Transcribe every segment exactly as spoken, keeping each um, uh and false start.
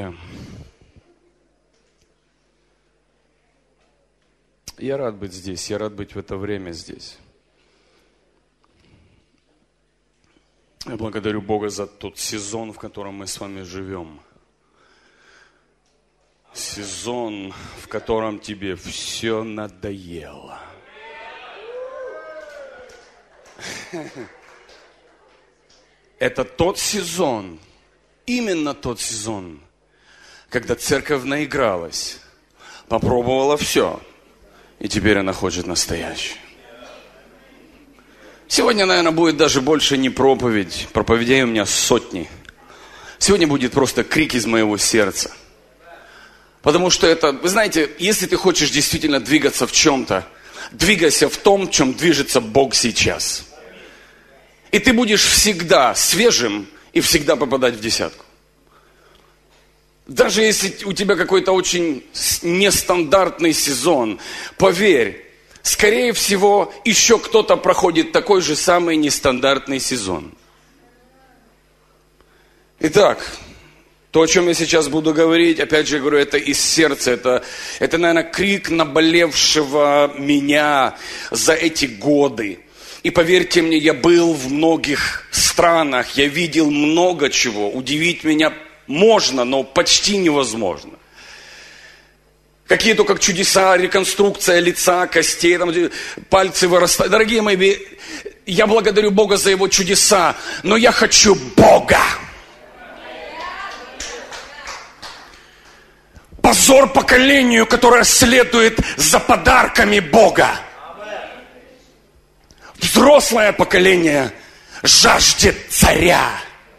Я рад быть здесь, я рад быть в это время здесь. Я благодарю Бога за тот сезон, в котором мы с вами живем. Сезон, в котором тебе все надоело. Это тот сезон, именно тот сезон, когда церковь наигралась, попробовала все, и теперь она хочет настоящее. Сегодня, наверное, будет даже больше не проповедь. Проповедей у меня сотни. Сегодня будет просто крик из моего сердца. Потому что это, вы знаете, если ты хочешь действительно двигаться в чем-то, двигайся в том, в чем движется Бог сейчас. И ты будешь всегда свежим и всегда попадать в десятку. Даже если у тебя какой-то очень нестандартный сезон, поверь, скорее всего, еще кто-то проходит такой же самый нестандартный сезон. Итак, то, о чем я сейчас буду говорить, опять же говорю, это из сердца, это, это, наверное, крик наболевшего меня за эти годы. И поверьте мне, я был в многих странах, я видел много чего, удивить меня можно, но почти невозможно. Какие только чудеса, реконструкция лица, костей, там, пальцы вырастают. Дорогие мои, я благодарю Бога за Его чудеса, но я хочу Бога. Позор поколению, которое следует за подарками Бога. Взрослое поколение жаждет царя.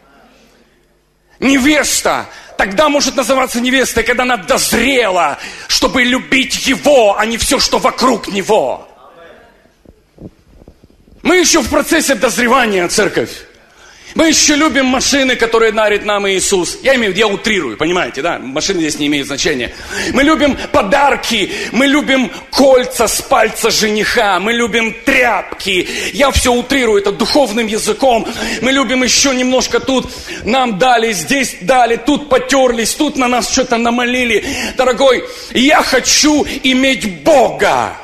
Невеста тогда может называться невестой, когда она дозрела, чтобы любить его, а не все, что вокруг него. Мы еще в процессе дозревания, церковь. Мы еще любим машины, которые дарит нам Иисус. Я имею в виду, я утрирую, понимаете, да? Машины здесь не имеют значения. Мы любим подарки, мы любим кольца с пальца жениха, мы любим тряпки. Я все утрирую, это духовным языком. Мы любим еще немножко тут. Нам дали, здесь дали, тут потерлись, тут на нас что-то намолили. Дорогой, я хочу иметь Бога.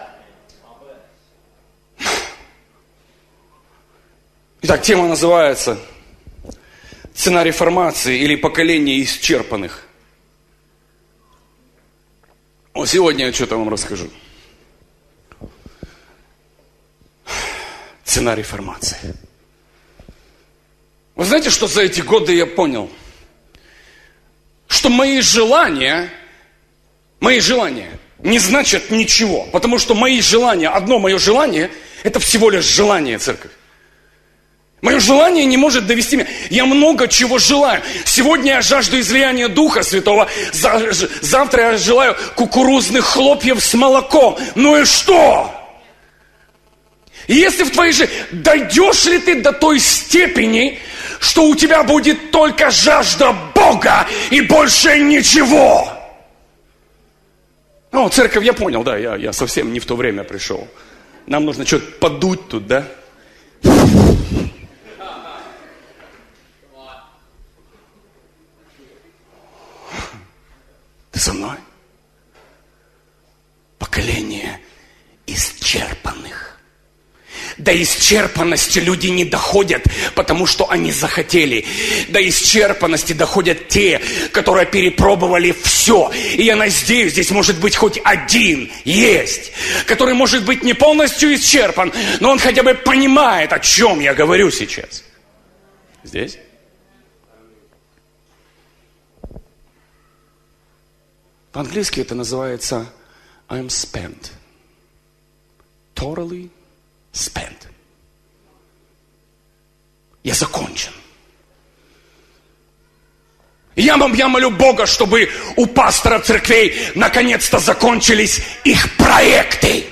Итак, тема называется «Цена реформации» или «Поколение исчерпанных». Вот сегодня я что-то вам расскажу. Цена реформации. Вы знаете, что за эти годы я понял? Что мои желания, мои желания не значат ничего. Потому что мои желания, одно мое желание, это всего лишь желание, церковь. Мое желание не может довести меня. Я много чего желаю. Сегодня я жажду излияния Духа Святого. Завтра я желаю кукурузных хлопьев с молоком. Ну и что? Если в твоей жизни дойдешь ли ты до той степени, что у тебя будет только жажда Бога и больше ничего? Ну, церковь, я понял, да, я, я совсем не в то время пришел. Нам нужно что-то подуть тут, да? Ты со мной? Поколение исчерпанных. До исчерпанности люди не доходят, потому что они захотели. До исчерпанности доходят те, которые перепробовали все. И я надеюсь, здесь может быть хоть один есть, который может быть не полностью исчерпан, но он хотя бы понимает, о чем я говорю сейчас. Здесь? По-английски это называется I'm spent. Totally spent. Я закончен. Я, я молю Бога, чтобы у пастора церквей наконец-то закончились их проекты.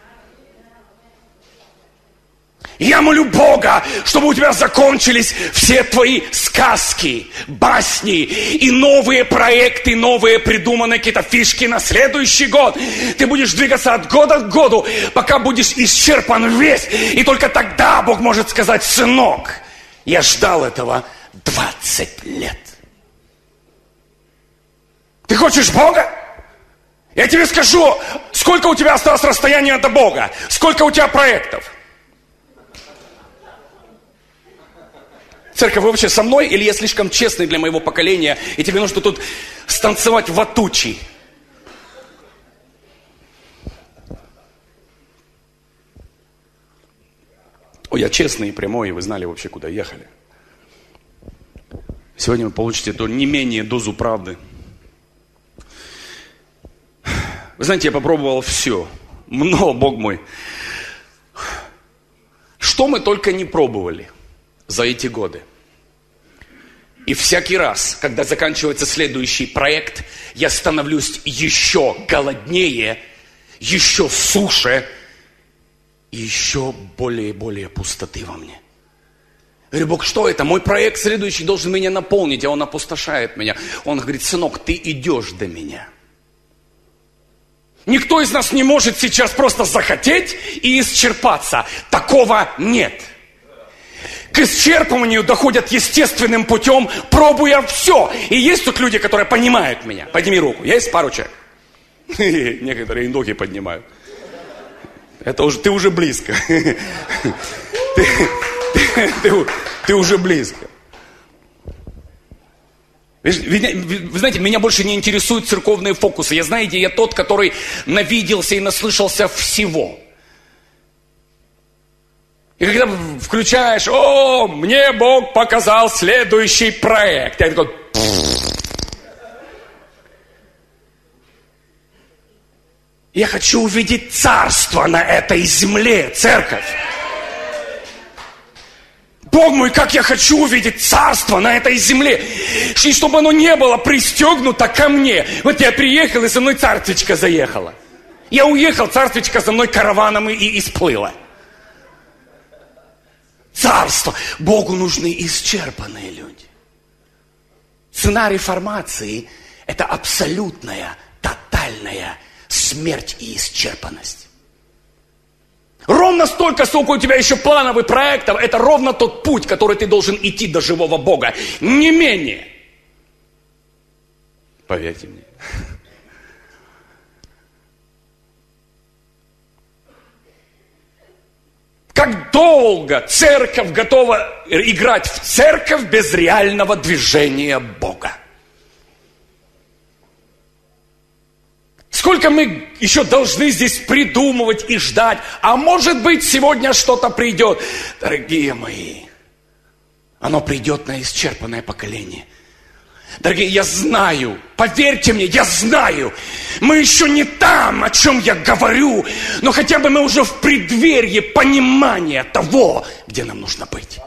Я молю Бога, чтобы у тебя закончились все твои сказки, басни и новые проекты, новые придуманные какие-то фишки на следующий год. Ты будешь двигаться от года к году, пока будешь исчерпан весь. И только тогда Бог может сказать: сынок, я ждал этого двадцать лет. Ты хочешь Бога? Я тебе скажу, сколько у тебя осталось расстояния до Бога, сколько у тебя проектов. Церковь, вы вообще со мной, или я слишком честный для моего поколения, и тебе нужно тут станцевать ватучи? О, я честный и прямой, и вы знали вообще, куда ехали. Сегодня вы получите то не менее дозу правды. Вы знаете, я попробовал все. Но, Бог мой, что мы только не пробовали за эти годы. И всякий раз, когда заканчивается следующий проект, я становлюсь еще голоднее, еще суше, и еще более и более пустоты во мне. Я говорю: Бог, что это? Мой проект следующий должен меня наполнить, а он опустошает меня. Он говорит: сынок, ты идешь до меня. Никто из нас не может сейчас просто захотеть и исчерпаться. Такого нет. К исчерпыванию доходят естественным путем, пробуя все. И есть тут люди, которые понимают меня. Подними руку. Есть пару человек? Некоторые ноги поднимают. Это уже, ты уже близко. Ты, ты, ты, ты уже близко. Вы, вы знаете, меня больше не интересуют церковные фокусы. Я, знаете, я тот, который навиделся и наслышался всего. И когда включаешь: о, мне Бог показал следующий проект. Я такой: я хочу увидеть царство на этой земле, церковь. Бог мой, как я хочу увидеть царство на этой земле. И чтобы оно не было пристегнуто ко мне. Вот я приехал, и со мной царствичка заехала. Я уехал, царствичка за мной караваном и, и сплыла. Царство. Богу нужны исчерпанные люди. Цена реформации – это абсолютная, тотальная смерть и исчерпанность. Ровно столько, сколько у тебя еще планов и проектов, это ровно тот путь, который ты должен идти до живого Бога. Не менее. Поверьте мне. Как долго церковь готова играть в церковь без реального движения Бога? Сколько мы еще должны здесь придумывать и ждать, а может быть, сегодня что-то придет. Дорогие мои, оно придет на исчерпанное поколение. Дорогие, я знаю, поверьте мне, я знаю, мы еще не там, о чем я говорю, но хотя бы мы уже в преддверии понимания того, где нам нужно быть.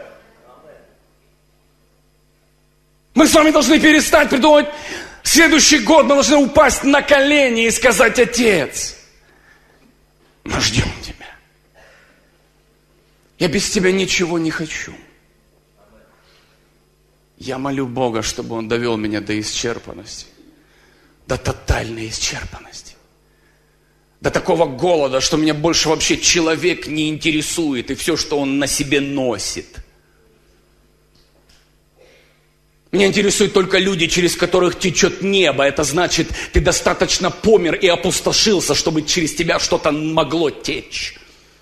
Мы с вами должны перестать придумывать следующий год, мы должны упасть на колени и сказать: Отец, мы ждем Тебя. Я без Тебя ничего не хочу. Я молю Бога, чтобы Он довел меня до исчерпанности, до тотальной исчерпанности, до такого голода, что меня больше вообще человек не интересует, и все, что он на себе носит. Меня интересуют только люди, через которых течет небо. Это значит, ты достаточно помер и опустошился, чтобы через тебя что-то могло течь.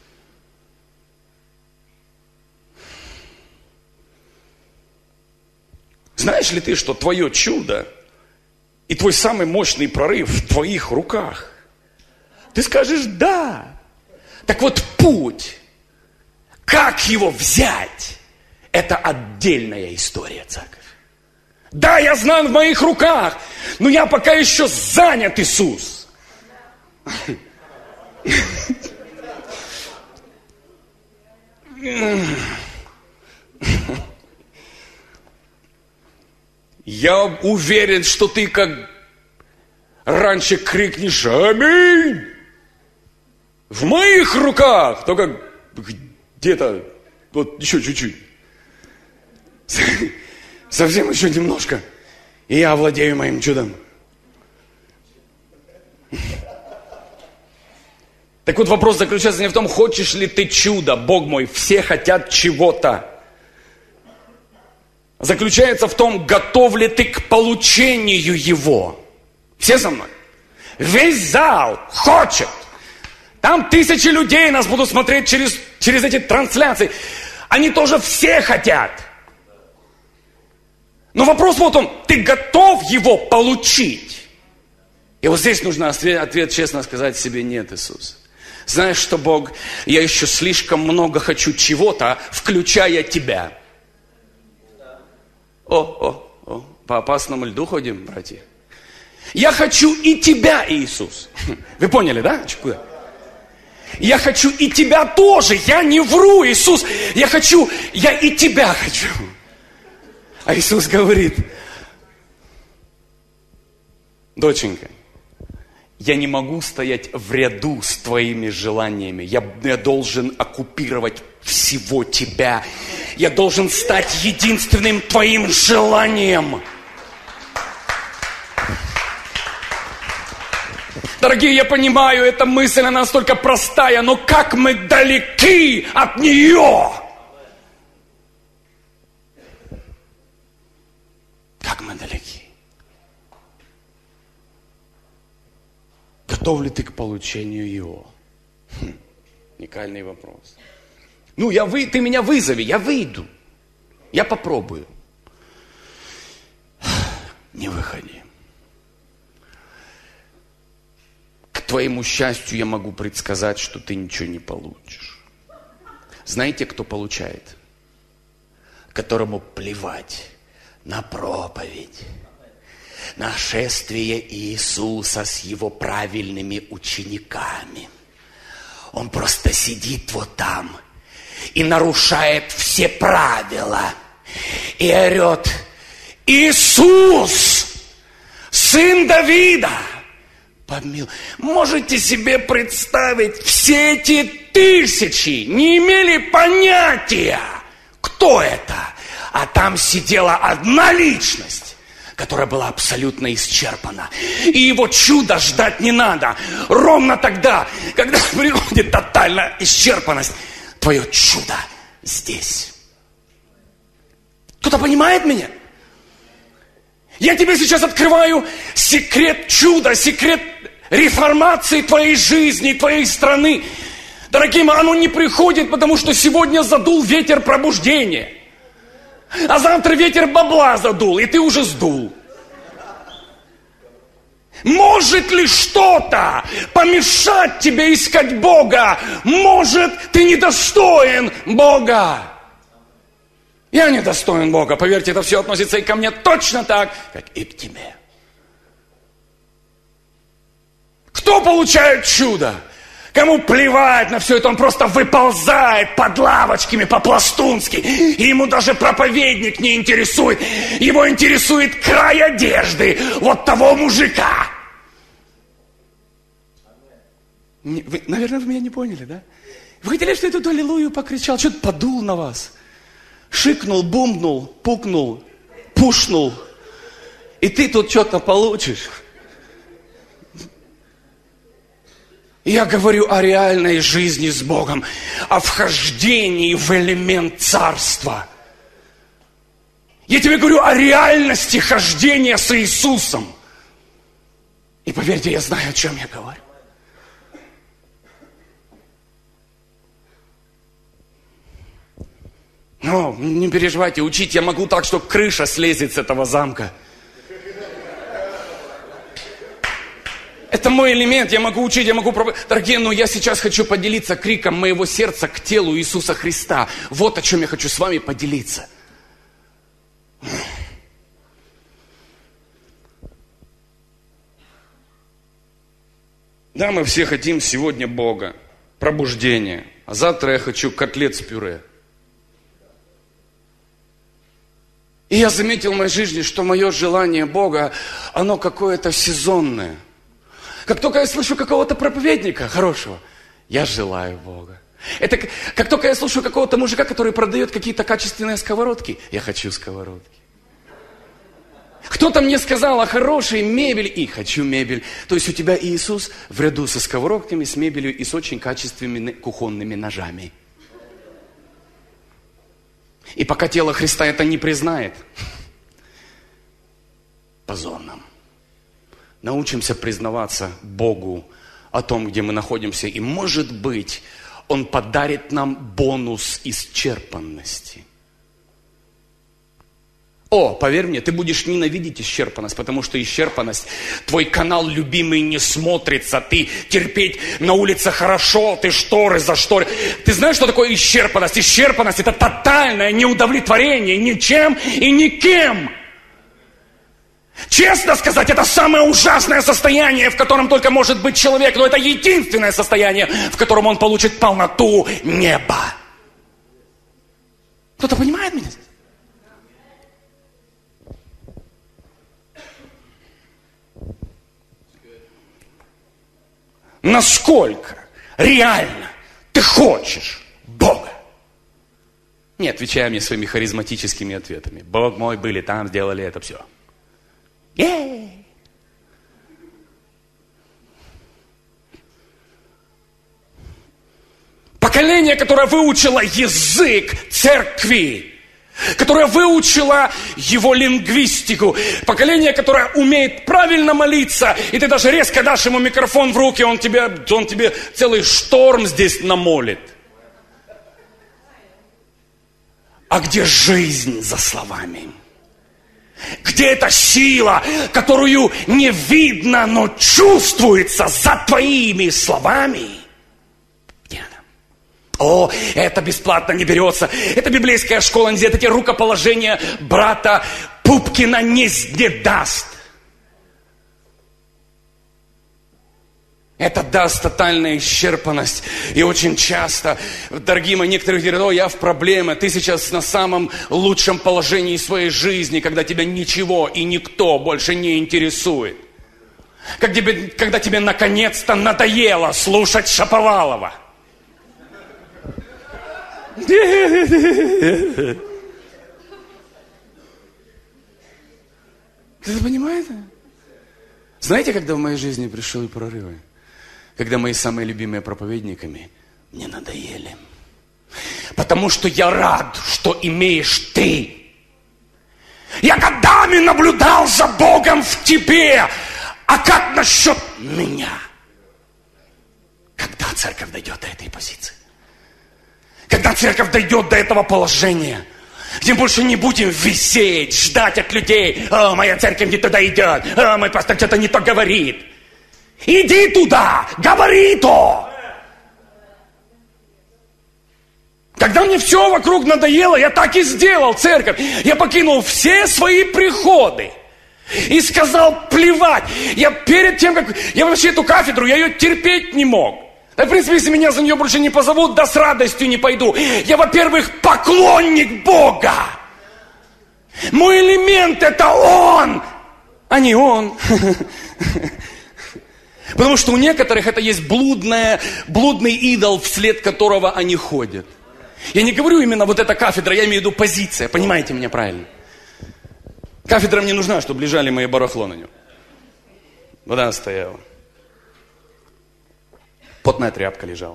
Знаешь ли ты, что твое чудо и твой самый мощный прорыв в твоих руках? Ты скажешь: да. Так вот, путь, как его взять, это отдельная история, церковь. Да, я знаю, в моих руках, но я пока еще занят, Иисус. Я уверен, что ты как раньше крикнешь: аминь! В моих руках, только где-то вот еще чуть-чуть. Совсем еще немножко, и я овладею моим чудом. Так вот, вопрос заключается не в том, хочешь ли ты чудо, Бог мой, все хотят чего-то. Заключается в том, готов ли ты к получению его. Все со мной? Весь зал хочет. Там тысячи людей нас будут смотреть через, через эти трансляции. Они тоже все хотят. Но вопрос вот он, ты готов его получить? И вот здесь нужно ответ, ответ честно сказать себе: нет, Иисус. Знаешь что, Бог, я еще слишком много хочу чего-то, включая тебя. О, о, о, по опасному льду ходим, братья. Я хочу и тебя, Иисус. Вы поняли, да? Куда? Я хочу и тебя тоже. Я не вру, Иисус. Я хочу, я и тебя хочу. А Иисус говорит: доченька, я не могу стоять в ряду с твоими желаниями. Я, я должен оккупировать всего тебя. Я должен стать единственным твоим желанием. Дорогие, я понимаю, эта мысль, она настолько простая, но как мы далеки от нее. Как мы далеки. Готов ли ты к получению его? Хм, уникальный вопрос. Ну, я вы, ты меня вызови, я выйду. Я попробую. Не выходи. К твоему счастью я могу предсказать, что ты ничего не получишь. Знаете, кто получает? Которому плевать на проповедь, на шествие Иисуса с его правильными учениками. Он просто сидит вот там и нарушает все правила. И орет: Иисус, сын Давида, помилуй. Можете себе представить, все эти тысячи не имели понятия, кто это. А там сидела одна личность, которая была абсолютно исчерпана. И его чуда ждать не надо. Ровно тогда, когда приходит тотальная исчерпанность, твое чудо здесь. Кто-то понимает меня? Я тебе сейчас открываю секрет чуда, секрет реформации твоей жизни, твоей страны. Дорогие мои, оно не приходит, потому что сегодня задул ветер пробуждения. А завтра ветер бабла задул, и ты уже сдул. Может ли что-то помешать тебе искать Бога? Может, ты недостоин Бога? Я недостоин Бога. Поверьте, это все относится и ко мне точно так, как и к тебе. Кто получает чудо? Кому плевать на все это, он просто выползает под лавочками по-пластунски. И ему даже проповедник не интересует. Его интересует край одежды вот того мужика. Вы, наверное, вы меня не поняли, да? Вы хотели, что я тут аллилуйю покричал? Что-то подул на вас. Шикнул, бумнул, пукнул, пушнул. И ты тут что-то получишь. Я говорю о реальной жизни с Богом, о вхождении в элемент царства. Я тебе говорю о реальности хождения с Иисусом. И поверьте, я знаю, о чем я говорю. Ну, не переживайте, учить я могу так, что крыша слезет с этого замка. Это мой элемент, я могу учить, я могу проповедовать. Дорогие, но я сейчас хочу поделиться криком моего сердца к телу Иисуса Христа. Вот о чем я хочу с вами поделиться. Да, мы все хотим сегодня Бога, пробуждения. А завтра я хочу котлет с пюре. И я заметил в моей жизни, что мое желание Бога, оно какое-то сезонное. Как только я слышу какого-то проповедника хорошего, я желаю Бога. Это как, как только я слышу какого-то мужика, который продает какие-то качественные сковородки, я хочу сковородки. Кто-то мне сказал о хорошей мебели, и хочу мебель. То есть у тебя Иисус в ряду со сковородками, с мебелью и с очень качественными кухонными ножами. И пока тело Христа это не признает, позор нам. Научимся признаваться Богу о том, где мы находимся. И, может быть, Он подарит нам бонус исчерпанности. О, поверь мне, ты будешь ненавидеть исчерпанность, потому что исчерпанность, твой канал любимый не смотрится, ты терпеть на улице хорошо, ты шторы за шторы. Ты знаешь, что такое исчерпанность? Исчерпанность – это тотальное неудовлетворение ничем и никем. Честно сказать, это самое ужасное состояние, в котором только может быть человек, но это единственное состояние, в котором он получит полноту неба. Кто-то понимает меня? Насколько реально ты хочешь Бога? Не отвечай мне своими харизматическими ответами. Бог мой, были там, сделали это, все. Е-е-е. Поколение, которое выучило язык церкви, которое выучило его лингвистику, поколение, которое умеет правильно молиться, и ты даже резко дашь ему микрофон в руки, он тебе, он тебе целый шторм здесь намолит. А где жизнь за словами? Где эта сила, которую не видно, но чувствуется за твоими словами? Где она? О, это бесплатно не берется. Это библейская школа, где эти рукоположения брата Пупкина не, не даст. Это даст тотальную исчерпанность. И очень часто, дорогие мои, некоторые говорят: о, я в проблеме. Ты сейчас на самом лучшем положении своей жизни, когда тебя ничего и никто больше не интересует. Как тебе, когда тебе наконец-то надоело слушать Шаповалова. Кто-то понимает? Знаете, когда в моей жизни пришли прорывы? Когда мои самые любимые проповедниками мне надоели. Потому что я рад, что имеешь ты. Я годами наблюдал за Богом в тебе. А как насчет меня? Когда церковь дойдет до этой позиции? Когда церковь дойдет до этого положения, где больше не будем висеть, ждать от людей: о, моя церковь не туда идет, о, мой пастор что-то не то говорит. Иди туда, говори то. Когда мне все вокруг надоело, я так и сделал, церковь. Я покинул все свои приходы и сказал: плевать. Я перед тем, как... Я вообще эту кафедру, я ее терпеть не мог. Да, в принципе, если меня за нее больше не позовут, да с радостью не пойду. Я, во-первых, поклонник Бога. Мой элемент – это Он, а не Он. Потому что у некоторых это есть блудное, блудный идол, вслед которого они ходят. Я не говорю именно вот эта кафедра, я имею в виду позиция, понимаете меня правильно? Кафедра мне нужна, чтобы лежали мои барахло на нем. Вода стояла. Потная тряпка лежала.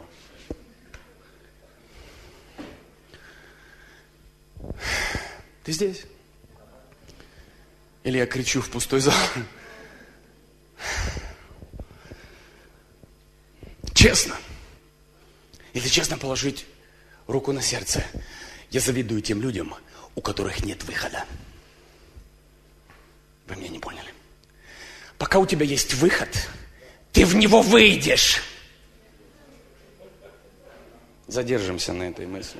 Ты здесь? Или я кричу в пустой зал? Честно. Если честно положить руку на сердце, я завидую тем людям, у которых нет выхода. Вы меня не поняли. Пока у тебя есть выход, ты в него выйдешь. Задержимся на этой мысли.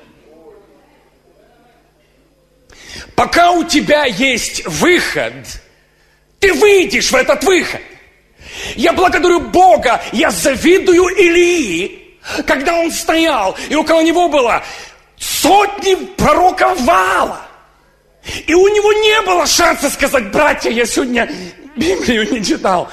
Пока у тебя есть выход, ты выйдешь в этот выход. Я благодарю Бога, я завидую Илии, когда он стоял, и около него было сотни пророков Ваала. И у него не было шанса сказать: братья, я сегодня Библию не читал.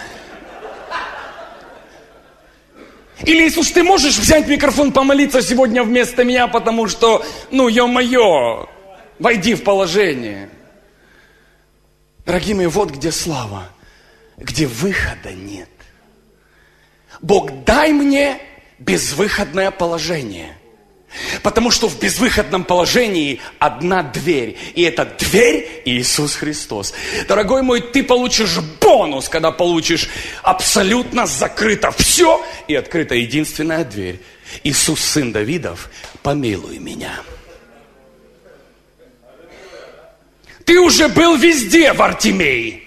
Или, Иисус, ты можешь взять микрофон, помолиться сегодня вместо меня, потому что, ну, ё-моё, войди в положение. Дорогие мои, вот где слава, где выхода нет. Бог, дай мне безвыходное положение. Потому что в безвыходном положении одна дверь. И эта дверь Иисус Христос. Дорогой мой, ты получишь бонус, когда получишь абсолютно закрыто все и открыта единственная дверь. Иисус, сын Давидов, помилуй меня. Ты уже был везде, Вартимей.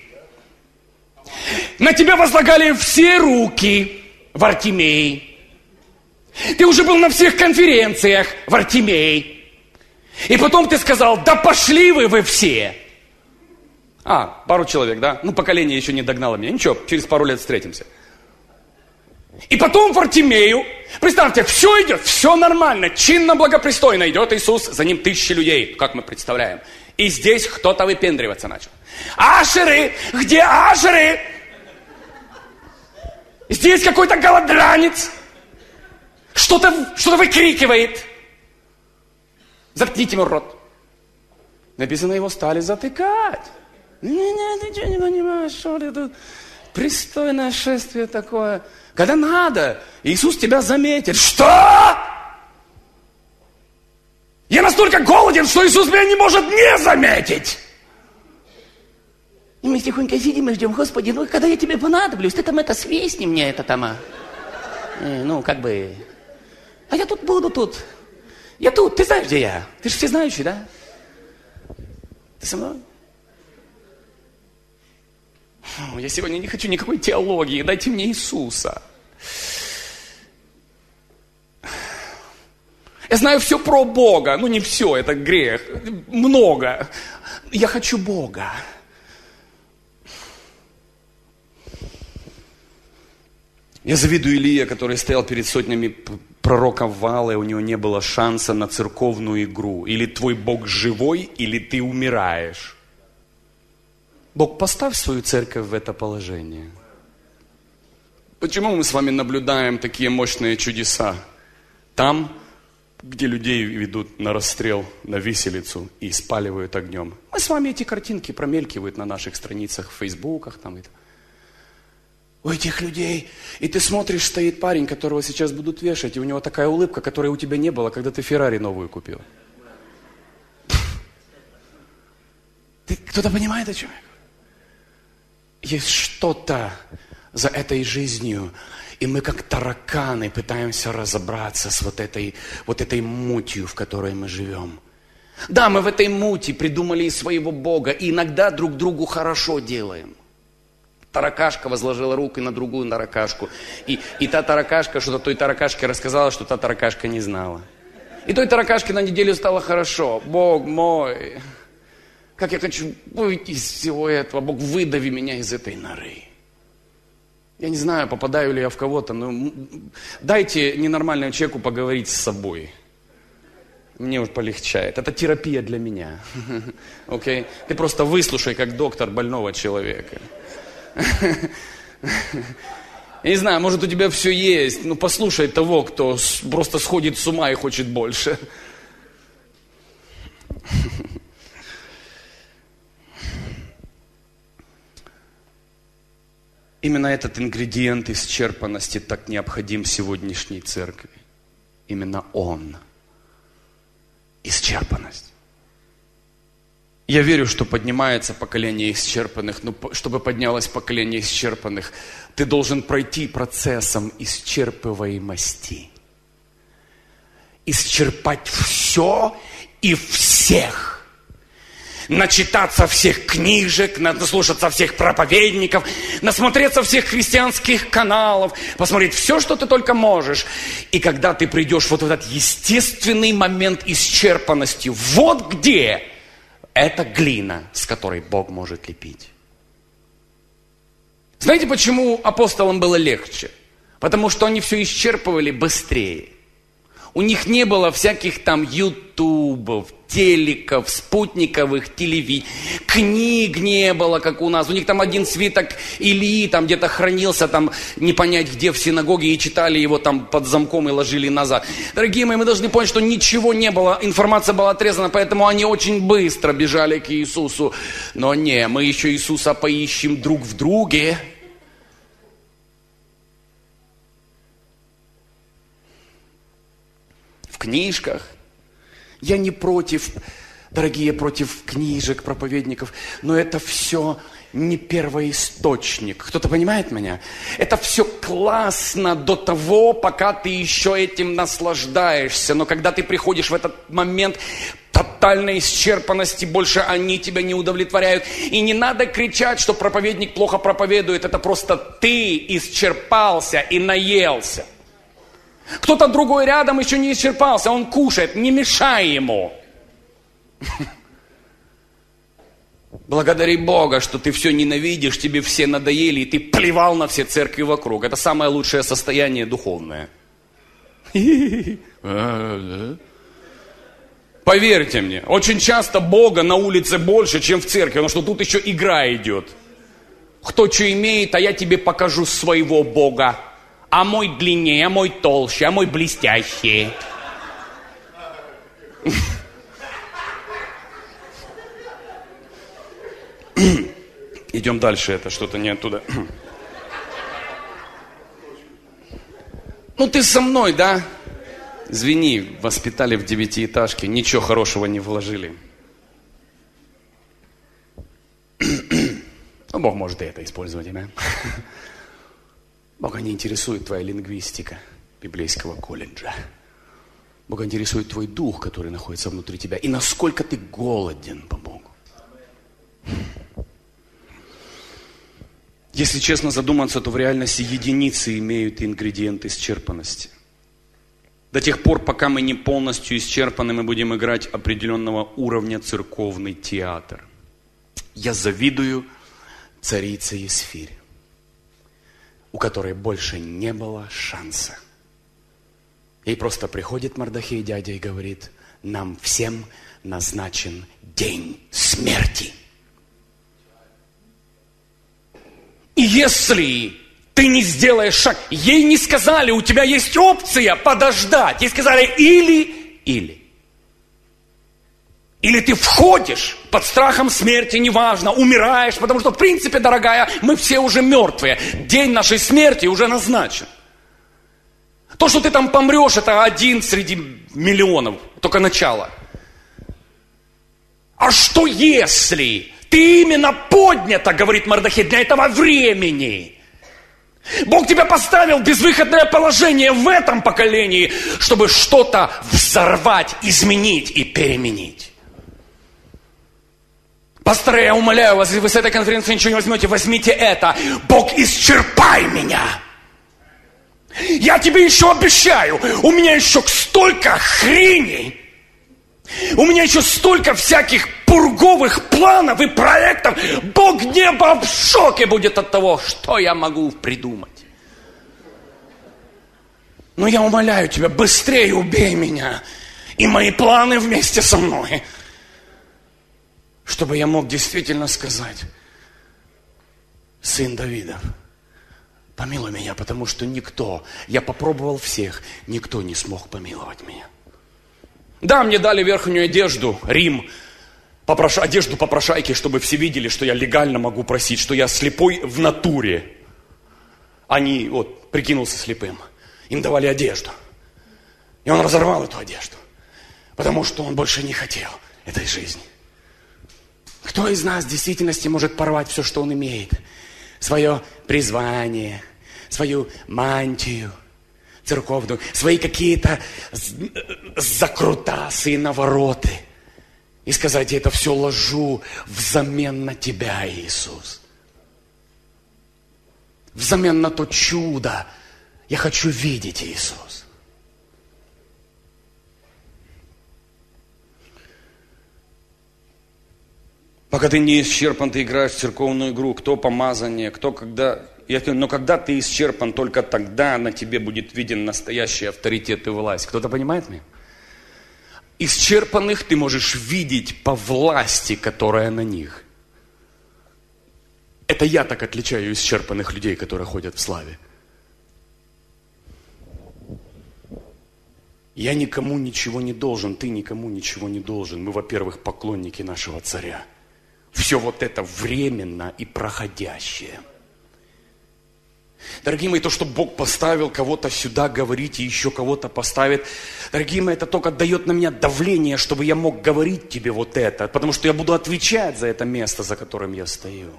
На тебя возлагали все руки, Вартимей. Ты уже был на всех конференциях, Вартимей. И потом ты сказал, да пошли вы, вы все. А, пару человек, да? Ну, поколение еще не догнало меня. Ничего, через пару лет встретимся. И потом Вартимею, представьте, все идет, все нормально, чинно, благопристойно идет Иисус, за ним тысячи людей, как мы представляем. И здесь кто-то выпендриваться начал. Ашеры, где ашеры? Здесь какой-то голодранец. Что-то, что-то выкрикивает. Заткните ему рот. Написано, его стали затыкать. Не-не, ты что не понимаешь, что ли тут? Пристойное шествие такое. Когда надо, Иисус тебя заметит. Что? Я настолько голоден, что Иисус меня не может не заметить. И мы тихонько сидим и ждем, Господи, ну когда я тебе понадоблюсь, ты там это свистни мне, это там, а. Ну, как бы... А я тут буду, тут. Я тут, ты знаешь, где я? Ты же всезнающий, да? Ты со мной? Фу, я сегодня не хочу никакой теологии, дайте мне Иисуса. Я знаю все про Бога, ну не все, это грех, много. Я хочу Бога. Я завидую Илии, который стоял перед сотнями пророков Ваала, и у него не было шанса на церковную игру. Или твой Бог живой, или ты умираешь. Бог, поставь свою церковь в это положение. Почему мы с вами наблюдаем такие мощные чудеса? Там, где людей ведут на расстрел, на виселицу и спаливают огнем. Мы с вами эти картинки промелькивают на наших страницах в фейсбуках. Там, и... У этих людей. И ты смотришь, стоит парень, которого сейчас будут вешать, и у него такая улыбка, которой у тебя не было, когда ты Феррари новую купил. Ты, кто-то понимает, о чем я говорю? Есть что-то за этой жизнью, и мы как тараканы пытаемся разобраться с вот этой, вот этой мутью, в которой мы живем. Да, мы в этой мути придумали и своего Бога, и иногда друг другу хорошо делаем. Таракашка возложила руки на другую таракашку. И, и та таракашка что-то той таракашке рассказала, что та таракашка не знала. И той таракашке на неделю стало хорошо. Бог мой, как я хочу выйти из всего этого. Бог, выдави меня из этой норы. Я не знаю, попадаю ли я в кого-то, но дайте ненормальному человеку поговорить с собой. Мне уже полегчает. Это терапия для меня. Окей? Okay? Ты просто выслушай, как доктор, больного человека. Я не знаю, может у тебя все есть, но послушай того, кто просто сходит с ума и хочет больше. Именно этот ингредиент исчерпанности так необходим сегодняшней церкви. Именно он. Исчерпанность. Я верю, что поднимается поколение исчерпанных, но чтобы поднялось поколение исчерпанных, ты должен пройти процессом исчерпываемости. Исчерпать все и всех. Начитаться всех книжек, наслушаться всех проповедников, насмотреться всех христианских каналов, посмотреть все, что ты только можешь. И когда ты придешь вот в этот естественный момент исчерпанности, вот где это глина, с которой Бог может лепить. Знаете, почему апостолам было легче? Потому что они все исчерпывали быстрее. У них не было всяких там ютубов, телеков, спутниковых телевидений, книг не было, как у нас. У них там один свиток Илии там где-то хранился, там не понять где, в синагоге, и читали его там под замком и ложили назад. Дорогие мои, мы должны понять, что ничего не было, информация была отрезана, поэтому они очень быстро бежали к Иисусу. Но не, мы еще Иисуса поищем друг в друге. В книжках. Я не против, дорогие, против книжек, проповедников, но это все не первоисточник. Кто-то понимает меня? Это все классно до того, пока ты еще этим наслаждаешься. Но когда ты приходишь в этот момент тотальной исчерпанности, больше они тебя не удовлетворяют. И не надо кричать, что проповедник плохо проповедует. Это просто ты исчерпался и наелся. Кто-то другой рядом еще не исчерпался, он кушает, не мешай ему. Благодари Бога, что ты все ненавидишь, тебе все надоели, и ты плевал на все церкви вокруг. Это самое лучшее состояние духовное. Поверьте мне, очень часто Бога на улице больше, чем в церкви, потому что тут еще игра идет. Кто что имеет, а я тебе покажу своего Бога. А мой длиннее, а мой толще, а мой блестящий. Идем дальше, это что-то не оттуда. Ну ты со мной, да? Извини, воспитали в девятиэтажке, ничего хорошего не вложили. Ну, Бог может и это использовать, да? Бога не интересует твоя лингвистика библейского колледжа. Бога интересует твой дух, который находится внутри тебя. И насколько ты голоден по Богу. Если честно задуматься, то в реальности единицы имеют ингредиенты исчерпанности. До тех пор, пока мы не полностью исчерпаны, мы будем играть определенного уровня церковный театр. Я завидую царице Есфире, у которой больше не было шанса. Ей просто приходит Мардохей, дядя, и говорит: нам всем назначен день смерти. И если ты не сделаешь шаг, ей не сказали, у тебя есть опция подождать. Ей сказали или, или. Или ты входишь под страхом смерти, неважно, умираешь, потому что, в принципе, дорогая, мы все уже мертвые. День нашей смерти уже назначен. То, что ты там помрешь, это один среди миллионов, только начало. А что если ты именно поднята, говорит Мардохей, для этого времени? Бог тебя поставил в безвыходное положение в этом поколении, чтобы что-то взорвать, изменить и переменить. Пасторы, я умоляю вас, если вы с этой конференции ничего не возьмете, возьмите это. Бог, исчерпай меня. Я тебе еще обещаю, у меня еще столько хрени. У меня еще столько всяких пурговых планов и проектов. Бог небо в шоке будет от того, что я могу придумать. Но я умоляю тебя, быстрее убей меня и мои планы вместе со мной. Чтобы я мог действительно сказать: сын Давидов, помилуй меня, потому что никто, я попробовал всех, никто не смог помиловать меня. Да, мне дали верхнюю одежду, Рим, попрош... одежду попрошайки, чтобы все видели, что я легально могу просить, что я слепой в натуре. Они, вот, прикинулся слепым. Им давали одежду. И он разорвал эту одежду, потому что он больше не хотел этой жизни. Кто из нас в действительности может порвать все, что он имеет? Свое призвание, свою мантию церковную, свои какие-то закрутасы и навороты. И сказать: я это все ложу взамен на тебя, Иисус. Взамен на то чудо. Я хочу видеть, Иисус. Пока ты не исчерпан, ты играешь в церковную игру. Кто помазание, кто когда... Я говорю, но когда ты исчерпан, только тогда на тебе будет виден настоящий авторитет и власть. Кто-то понимает меня? Исчерпанных ты можешь видеть по власти, которая на них. Это я так отличаю исчерпанных людей, которые ходят в славе. Я никому ничего не должен, ты никому ничего не должен. Мы, во-первых, поклонники нашего царя. Все вот это временно и проходящее. Дорогие мои, то, что Бог поставил кого-то сюда говорить и еще кого-то поставит, дорогие мои, это только дает на меня давление, чтобы я мог говорить тебе вот это, потому что я буду отвечать за это место, за которым я стою.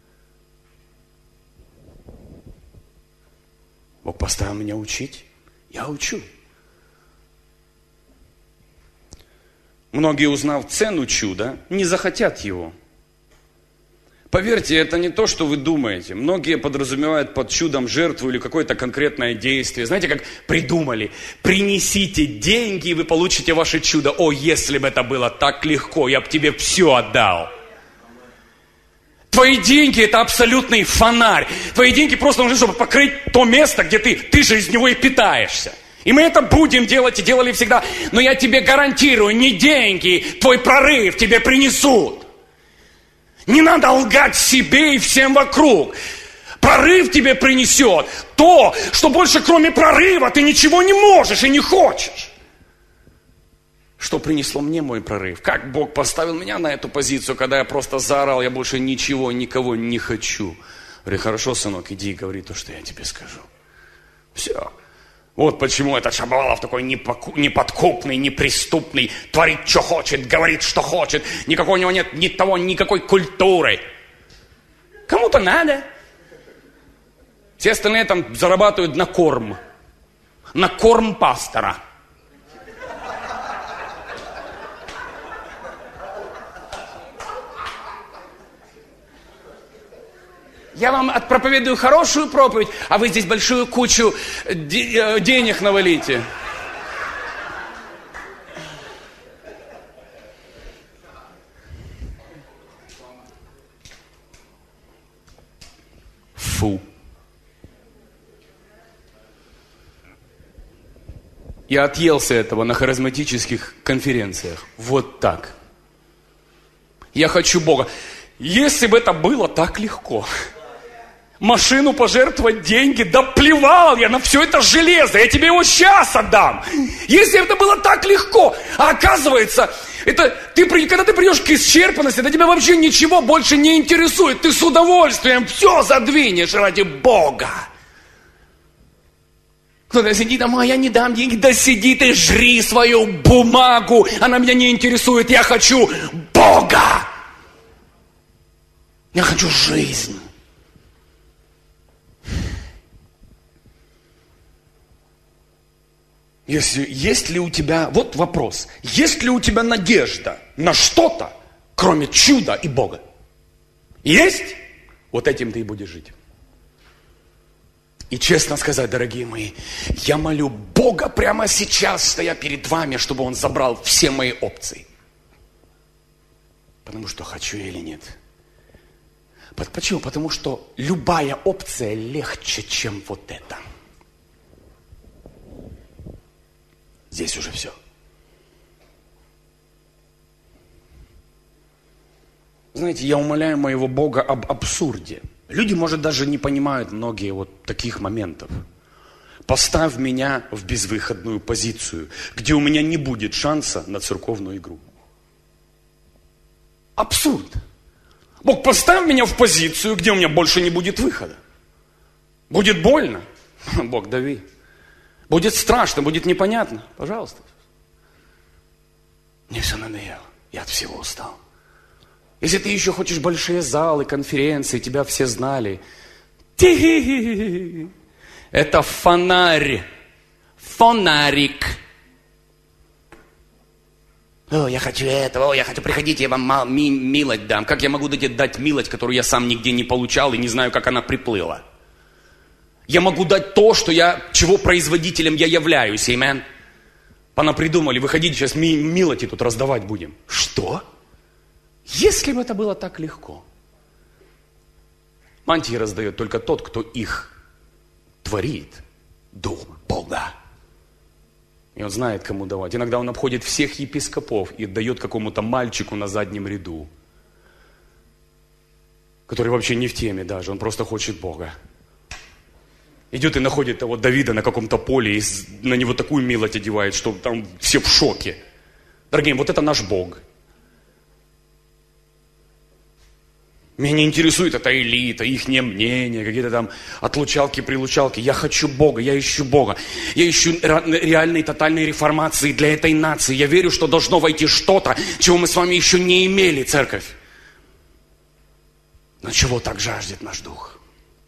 Бог поставил меня учить, я учу. Многие, узнав цену чуда, не захотят его. Поверьте, это не то, что вы думаете. Многие подразумевают под чудом жертву или какое-то конкретное действие. Знаете, как придумали? Принесите деньги, и вы получите ваше чудо. О, если бы это было так легко, я бы тебе все отдал. Твои деньги – это абсолютный фонарь. Твои деньги просто нужны, чтобы покрыть то место, где ты. Ты же из него и питаешься. И мы это будем делать и делали всегда. Но я тебе гарантирую, не деньги, твой прорыв тебе принесут. Не надо лгать себе и всем вокруг. Прорыв тебе принесет то, что больше кроме прорыва ты ничего не можешь и не хочешь. Что принесло мне мой прорыв? Как Бог поставил меня на эту позицию, когда я просто заорал, я больше ничего, никого не хочу. Говорю, хорошо, сынок, иди и говори то, что я тебе скажу. Все. Вот почему этот Шаповалов такой неподкупный, неприступный, творит, что хочет, говорит, что хочет. Никакой у него нет ни того, никакой культуры. Кому-то надо. Все остальные там зарабатывают на корм. На корм пастора. Я вам отпроповедую хорошую проповедь, а вы здесь большую кучу де- денег навалите. Фу. Я отъелся этого на харизматических конференциях. Вот так. Я хочу Бога. Если бы это было так легко... Машину пожертвовать, деньги, да плевал я на все это железо, я тебе его сейчас отдам. Если это было так легко, а оказывается, это, ты, когда ты придешь к исчерпанности, это тебя вообще ничего больше не интересует. Ты с удовольствием все задвинешь ради Бога. Кто-то сидит, а я не дам деньги, да сиди ты, жри свою бумагу, она меня не интересует, я хочу Бога. Я хочу жизнь. Если, есть ли у тебя, вот вопрос, есть ли у тебя надежда на что-то, кроме чуда и Бога? Есть? Вот этим ты и будешь жить. И честно сказать, дорогие мои, я молю Бога прямо сейчас, стоя перед вами, чтобы Он забрал все мои опции. Потому что хочу или нет. Почему? Потому что любая опция легче, чем вот это. Здесь уже все. Знаете, я умоляю моего Бога об абсурде. Люди, может, даже не понимают многие вот таких моментов. Поставь меня в безвыходную позицию, где у меня не будет шанса на церковную игру. Абсурд. Бог, поставь меня в позицию, где у меня больше не будет выхода. Будет больно. Бог, дави. Будет страшно, будет непонятно. Пожалуйста. Мне все надоело. Я от всего устал. Если ты еще хочешь большие залы, конференции, тебя все знали. Ти-хи-хи-хи. Это фонарь. Фонарик. О, я хочу этого, о, я хочу, приходите, я вам мал, ми, милость дам. Как я могу дать, дать милость, которую я сам нигде не получал и не знаю, как она приплыла? Я могу дать то, что я, чего производителем я являюсь, амен. Понапридумали, выходите, сейчас ми, милости тут раздавать будем. Что? Если бы это было так легко. Мантии раздает только тот, кто их творит. Дух Бога. И он знает, кому давать. Иногда он обходит всех епископов и дает какому-то мальчику на заднем ряду, который вообще не в теме даже, он просто хочет Бога. Идет и находит того Давида на каком-то поле и на него такую милость одевает, что там все в шоке. Дорогие, вот это наш Бог. Меня не интересует эта элита, их мнение, какие-то там отлучалки-прилучалки. Я хочу Бога, я ищу Бога. Я ищу реальной тотальной реформации для этой нации. Я верю, что должно войти что-то, чего мы с вами еще не имели, церковь. Но чего так жаждет наш дух?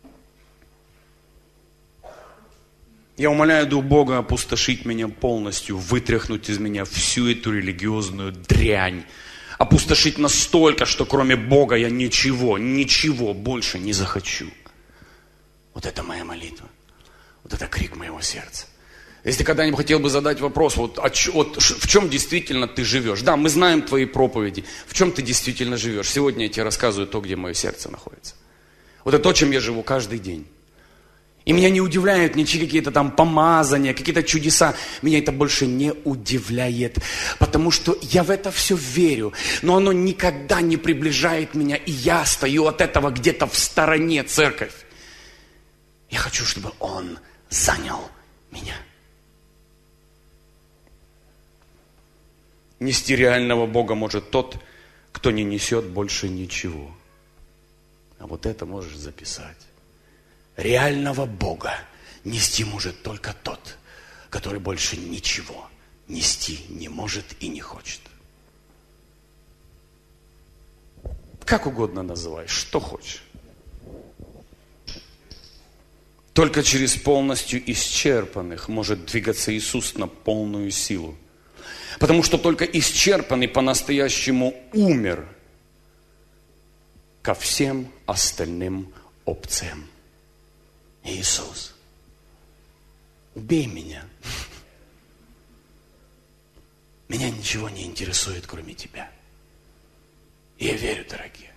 Я умоляю Дух Бога опустошить меня полностью, вытряхнуть из меня всю эту религиозную дрянь. Опустошить настолько, что кроме Бога я ничего, ничего больше не захочу. Вот это моя молитва. Вот это крик моего сердца. Если когда-нибудь хотел бы задать вопрос, вот, а ч, вот в чем действительно ты живешь? Да, мы знаем твои проповеди. В чем ты действительно живешь? Сегодня я тебе рассказываю то, где мое сердце находится. Вот это то, чем я живу каждый день. И меня не удивляют ничьи какие-то там помазания, какие-то чудеса. Меня это больше не удивляет, потому что я в это все верю, но оно никогда не приближает меня, и я стою от этого где-то в стороне, церковь. Я хочу, чтобы Он занял меня. Нести реального Бога может тот, кто не несет больше ничего. А вот это можешь записать. Реального Бога нести может только тот, который больше ничего нести не может и не хочет. Как угодно называй, что хочешь. Только через полностью исчерпанных может двигаться Иисус на полную силу. Потому что только исчерпанный по-настоящему умер ко всем остальным опциям. Иисус, убей меня. Меня ничего не интересует, кроме Тебя. И я верю, дорогие,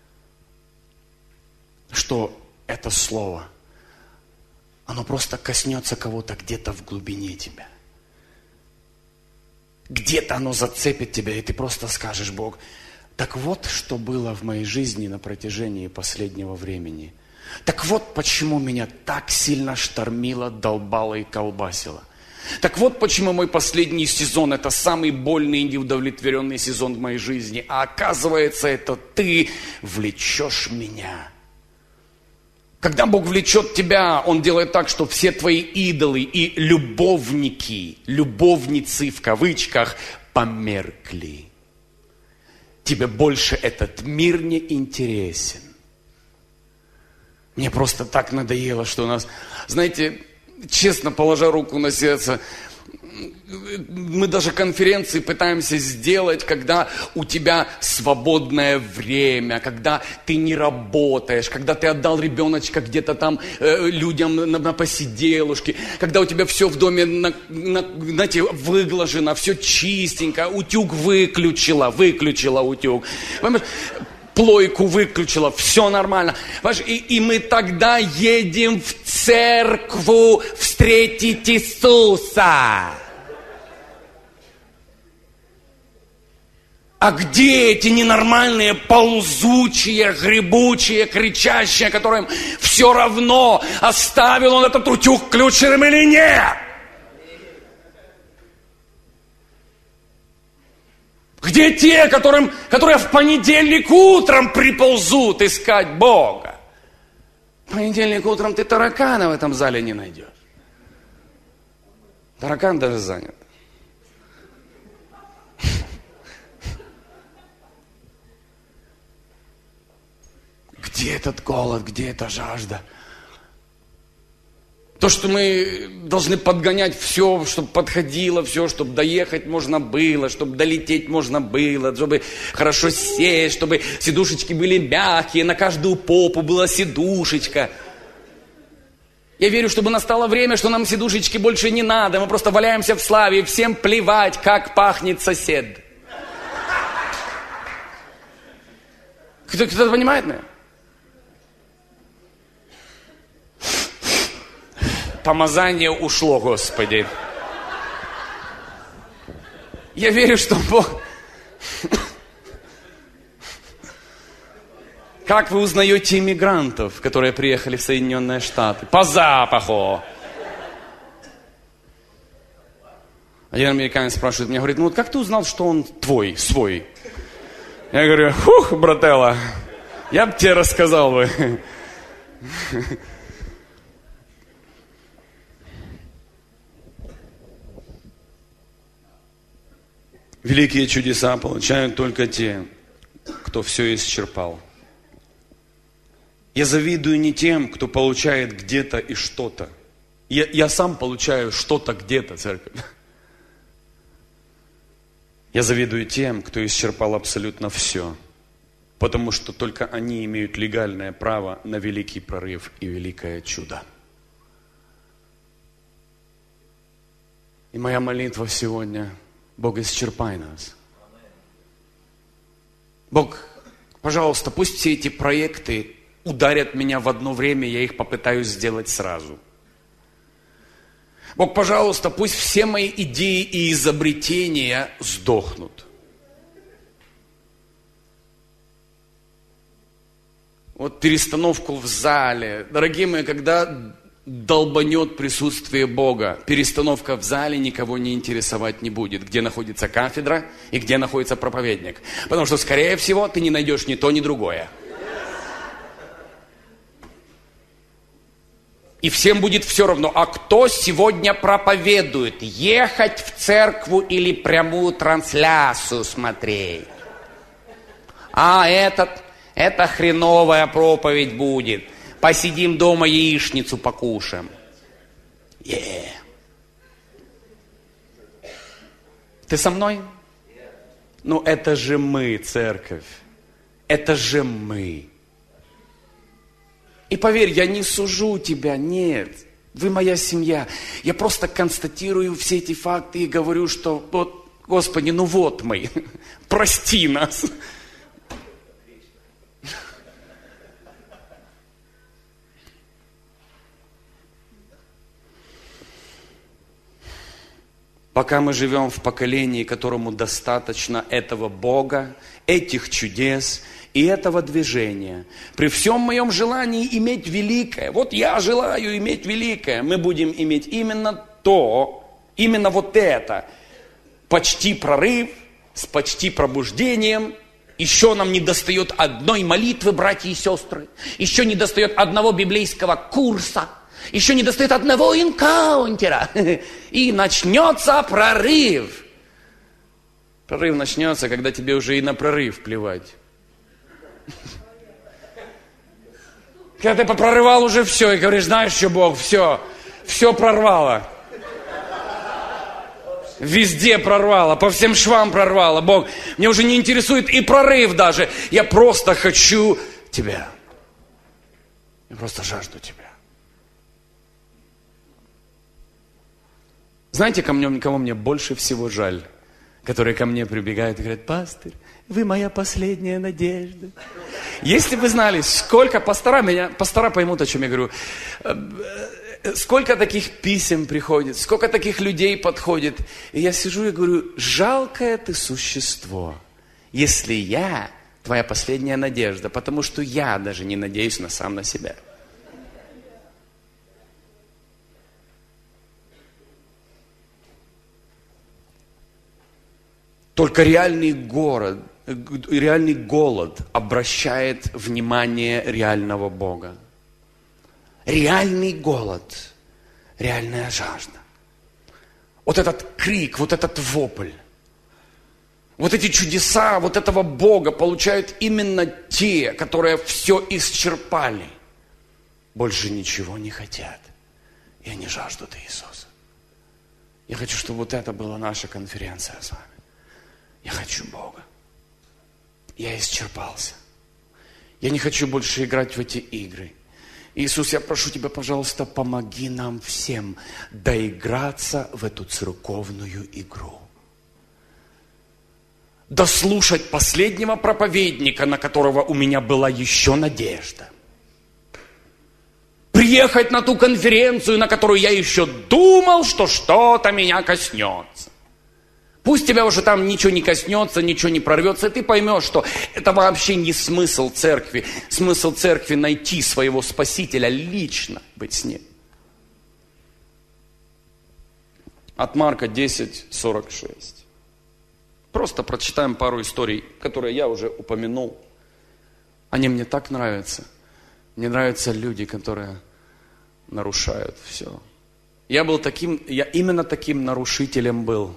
что это слово, оно просто коснется кого-то где-то в глубине тебя. Где-то оно зацепит тебя, и ты просто скажешь: Бог, так вот, что было в моей жизни на протяжении последнего времени. Так вот, почему меня так сильно штормило, долбало и колбасило. Так вот, почему мой последний сезон – это самый больный и неудовлетворенный сезон в моей жизни. А оказывается, это ты влечешь меня. Когда Бог влечет тебя, Он делает так, что все твои идолы и любовники, любовницы в кавычках, померкли. Тебе больше этот мир не интересен. Мне просто так надоело, что у нас, знаете, честно, положа руку на сердце, мы даже конференции пытаемся сделать, когда у тебя свободное время, когда ты не работаешь, когда ты отдал ребеночка где-то там э, людям на, на посиделушке, когда у тебя все в доме на, на, знаете, выглажено, все чистенько, утюг выключила, выключила утюг. Понимаешь? Плойку выключила, все нормально. И, и мы тогда едем в церковь встретить Иисуса. А где эти ненормальные, ползучие, гребучие, кричащие, которым все равно, оставил он этот утюг включенным или нет? Где те, которым, которые в понедельник утром приползут искать Бога? В понедельник утром ты таракана в этом зале не найдешь. Таракан даже занят. Где этот голод, где эта жажда? То, что мы должны подгонять все, чтобы подходило, все, чтобы доехать можно было, чтобы долететь можно было, чтобы хорошо сесть, чтобы сидушечки были мягкие, на каждую попу была сидушечка. Я верю, чтобы настало время, что нам сидушечки больше не надо, мы просто валяемся в славе, и всем плевать, как пахнет сосед. Кто-то, кто-то понимает меня? Помазание ушло, Господи. Я верю, что Бог... Как вы узнаете иммигрантов, которые приехали в Соединенные Штаты? По запаху. Один американец спрашивает меня, говорит, ну вот как ты узнал, что он твой, свой? Я говорю, фух, брателло, Я бы тебе рассказал бы. Великие чудеса получают только те, кто все исчерпал. Я завидую не тем, кто получает где-то и что-то. Я, я сам получаю что-то где-то, церковь. Я завидую тем, кто исчерпал абсолютно все. Потому что только они имеют легальное право на великий прорыв и великое чудо. И моя молитва сегодня: Бог, исчерпай нас. Бог, пожалуйста, пусть все эти проекты ударят меня в одно время, я их попытаюсь сделать сразу. Бог, пожалуйста, пусть все мои идеи и изобретения сдохнут. Вот перестановку в зале. Дорогие мои, когда долбанет присутствие Бога, перестановка в зале никого не интересовать не будет, где находится кафедра и где находится проповедник. Потому что, скорее всего, ты не найдешь ни то, ни другое. И всем будет все равно, а кто сегодня проповедует? Ехать в церковь или прямую трансляцию смотреть? А этот, это хреновая проповедь будет. Посидим дома, яичницу покушаем. Yeah. Ты со мной? Ну это же мы, церковь. Это же мы. И поверь, я не сужу тебя, нет. Вы моя семья. Я просто констатирую все эти факты и говорю, что вот, Господи, ну вот мы. Прости нас. Пока мы живем в поколении, которому достаточно этого Бога, этих чудес и этого движения, при всем моем желании иметь великое, вот я желаю иметь великое, мы будем иметь именно то, именно вот это, почти прорыв, с почти пробуждением. Еще нам не достает одной молитвы, братья и сестры, еще не достает одного библейского курса, еще не достает одного энкаунтера. И начнется прорыв. Прорыв начнется, когда тебе уже и на прорыв плевать. Когда ты попрорывал уже все и говоришь, знаешь что, Бог, все, все прорвало. Везде прорвало, по всем швам прорвало. Бог, мне уже не интересует и прорыв даже. Я просто хочу Тебя. Я просто жажду Тебя. Знаете, кому, кому мне больше всего жаль? Которые ко мне прибегают и говорят, пастырь, вы моя последняя надежда. Если бы знали, сколько пастора меня, пастора поймут, о чем я говорю, сколько таких писем приходит, сколько таких людей подходит. И я сижу и говорю, жалкое ты существо, если я твоя последняя надежда, потому что я даже не надеюсь на сам на себя. Только реальный город, реальный голод обращает внимание реального Бога. Реальный голод, реальная жажда. Вот этот крик, вот этот вопль, вот эти чудеса, вот этого Бога получают именно те, которые все исчерпали. Больше ничего не хотят. И они жаждут Иисуса. Я хочу, чтобы вот это была наша конференция с вами. Я хочу Бога. Я исчерпался. Я не хочу больше играть в эти игры. Иисус, я прошу Тебя, пожалуйста, помоги нам всем доиграться в эту церковную игру. Дослушать последнего проповедника, на которого у меня была еще надежда. Приехать на ту конференцию, на которую я еще думал, что что-то меня коснется. Пусть тебя уже там ничего не коснется, ничего не прорвется, и ты поймешь, что это вообще не смысл церкви. Смысл церкви найти своего Спасителя, лично быть с Ним. От Марка десять сорок шесть. Просто прочитаем пару историй, которые я уже упомянул. Они мне так нравятся. Мне нравятся люди, которые нарушают все. Я был таким, я именно таким нарушителем был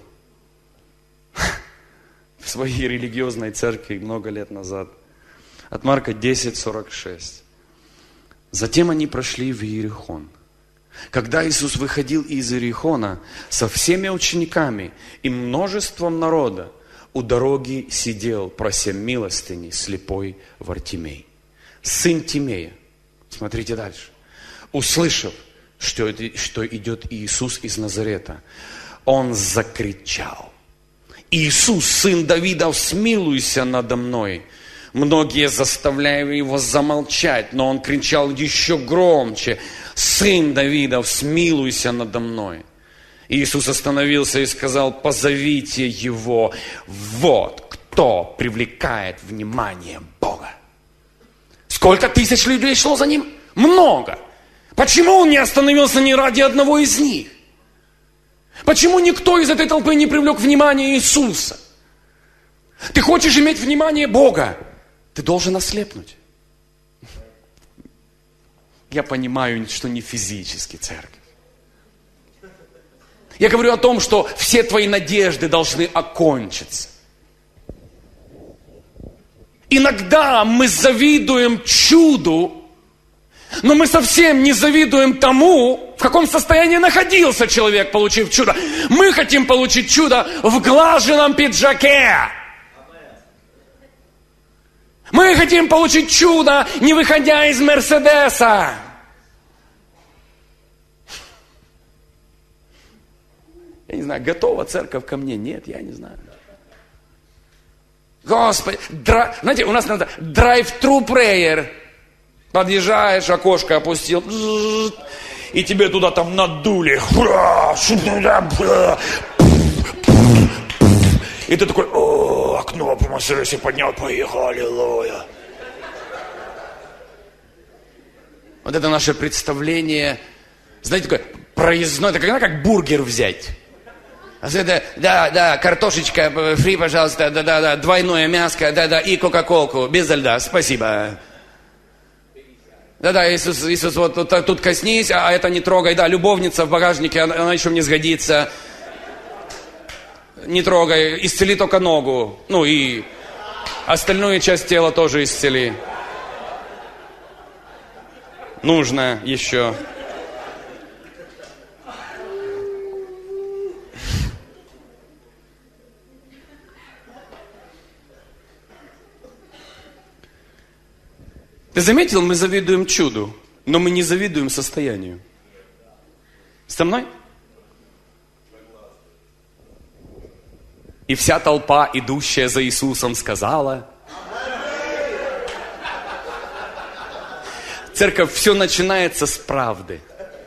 в своей религиозной церкви много лет назад. От Марка десять сорок шесть. Затем они прошли в Иерихон. Когда Иисус выходил из Иерихона со всеми учениками и множеством народа, у дороги сидел, прося милостыни, слепой Вартимей, сын Тимея. Смотрите дальше. Услышав, что, это, что идет Иисус из Назарета, он закричал: «Иисус, сын Давидов, смилуйся надо мной!» Многие заставляли его замолчать, но он кричал еще громче: «Сын Давидов, смилуйся надо мной!» Иисус остановился и сказал: «Позовите его, вот кто привлекает внимание Бога». Сколько тысяч людей шло за ним? Много. Почему он не остановился ни ради одного из них? Почему никто из этой толпы не привлек внимание Иисуса? Ты хочешь иметь внимание Бога? Ты должен ослепнуть. Я понимаю, что не физически, церковь. Я говорю о том, что все твои надежды должны окончиться. Иногда мы завидуем чуду, но мы совсем не завидуем тому, в каком состоянии находился человек, получив чудо. Мы хотим получить чудо в глаженном пиджаке. Мы хотим получить чудо, не выходя из Мерседеса. Я не знаю, готова церковь ко мне? Нет, я не знаю. Господи, дра... знаете, у нас надо drive-thru prayer. Подъезжаешь, окошко опустил, и тебе туда там надули. И ты такой: о, окно по Мерседесе поднял, поехал, аллилуйя. Вот это наше представление, знаете, такое проездное, это когда как бургер взять. Это, да, да, картошечка фри, пожалуйста, да, да, да, двойное мяско, да, да, и кока-колку, без льда, спасибо. Да, да, Иисус, Иисус, вот тут, тут коснись, а это не трогай, да, любовница в багажнике, она, она еще мне сгодится. Не трогай, исцели только ногу, ну и остальную часть тела тоже исцели. Нужно еще. Ты заметил, мы завидуем чуду, но мы не завидуем состоянию. Со мной? И вся толпа, идущая за Иисусом, сказала: церковь, все начинается с правды.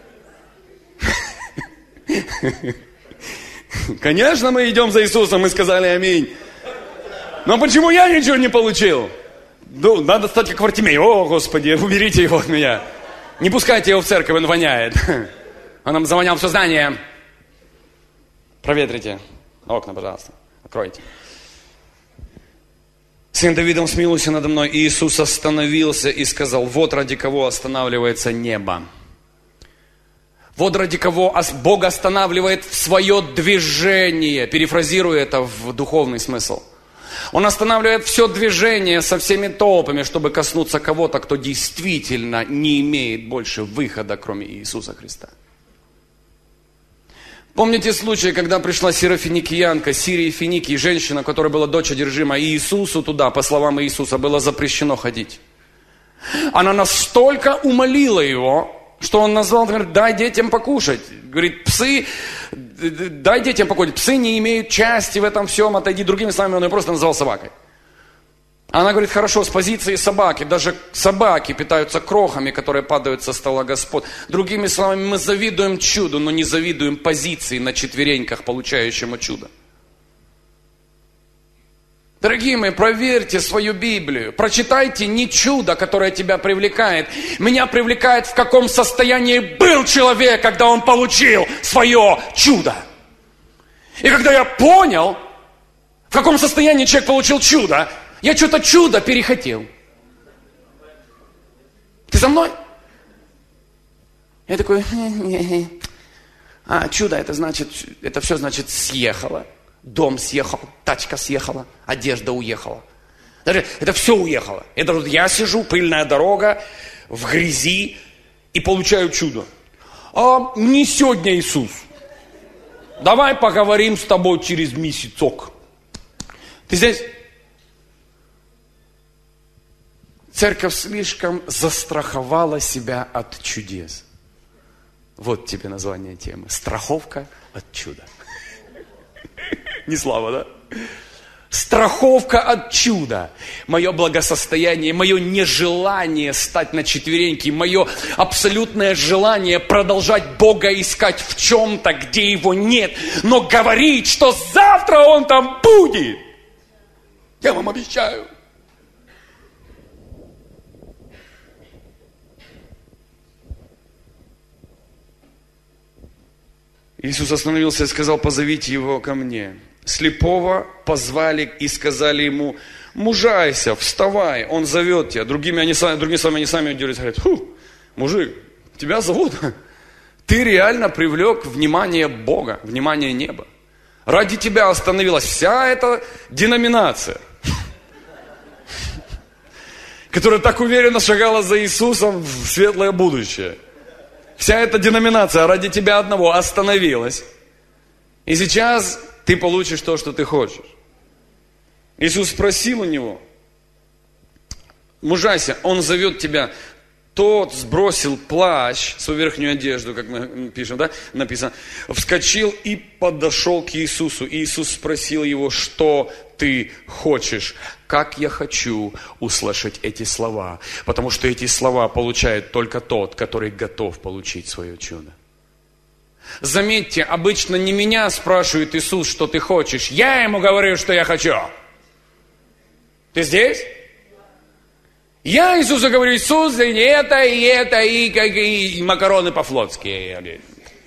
Конечно, мы идем за Иисусом и сказали аминь. Но почему я ничего не получил? Ну, надо стать как Вартимей. О, Господи, уберите его от меня. Не пускайте его в церковь, он воняет. Он нам завонял все здание. Проветрите окна, пожалуйста. Откройте. Сын Давидов, смилуйся надо мной. И Иисус остановился и сказал: вот ради кого останавливается небо. Вот ради кого Бог останавливает свое движение. Перефразируя это в духовный смысл. Он останавливает все движение со всеми толпами, чтобы коснуться кого-то, кто действительно не имеет больше выхода, кроме Иисуса Христа. Помните случай, когда пришла сирофиникиянка, Сирии Финикии, женщина, которая была дочь одержима, и Иисусу туда, по словам Иисуса, было запрещено ходить. Она настолько умолила его, что он назвал, говорит: дай детям покушать. Говорит: псы, дай детям покушать. Псы не имеют части в этом всем, отойди. Другими словами, он ее просто назвал собакой. Она говорит: хорошо, с позиции собаки, даже собаки питаются крохами, которые падают со стола Господь. Другими словами, мы завидуем чуду, но не завидуем позиции на четвереньках, получающему чудо. Дорогие мои, проверьте свою Библию, прочитайте не чудо, которое тебя привлекает. Меня привлекает, в каком состоянии был человек, когда он получил свое чудо. И когда я понял, в каком состоянии человек получил чудо, я что-то чудо перехотел. Ты со мной? Я такой, а, чудо, это значит, это все значит съехало. Дом съехал, тачка съехала, одежда уехала. Даже это все уехало. Это вот я сижу, пыльная дорога, в грязи и получаю чудо. А не сегодня, Иисус. Давай поговорим с тобой через месяцок. Ты здесь? Церковь слишком застраховала себя от чудес. Вот тебе название темы. Страховка от чуда. Не слава, да? Страховка от чуда. Мое благосостояние, мое нежелание стать на четвереньки, мое абсолютное желание продолжать Бога искать в чем-то, где Его нет, но говорить, что завтра Он там будет. Я вам обещаю. Иисус остановился и сказал, позовите его ко мне. Слепого позвали и сказали ему, мужайся, вставай, он зовет тебя. Другими они сами, другими словами они сами удивились, говорят, фу, мужик, тебя зовут? Ты реально привлек внимание Бога, внимание неба. Ради тебя остановилась вся эта деноминация, которая так уверенно шагала за Иисусом в светлое будущее. Вся эта деноминация ради тебя одного остановилась. И сейчас ты получишь то, что ты хочешь. Иисус спросил у него, мужайся, он зовет тебя. Тот сбросил плащ, свою верхнюю одежду, как мы пишем, да, написано, вскочил и подошел к Иисусу. И Иисус спросил его, что ты хочешь? Как я хочу услышать эти слова, потому что эти слова получает только тот, который готов получить свое чудо. Заметьте, обычно не меня спрашивает Иисус, что ты хочешь. Я ему говорю, что я хочу. Ты здесь? Я Иисусу говорю, Иисус, и это, и это, и, как, и макароны по-флотски.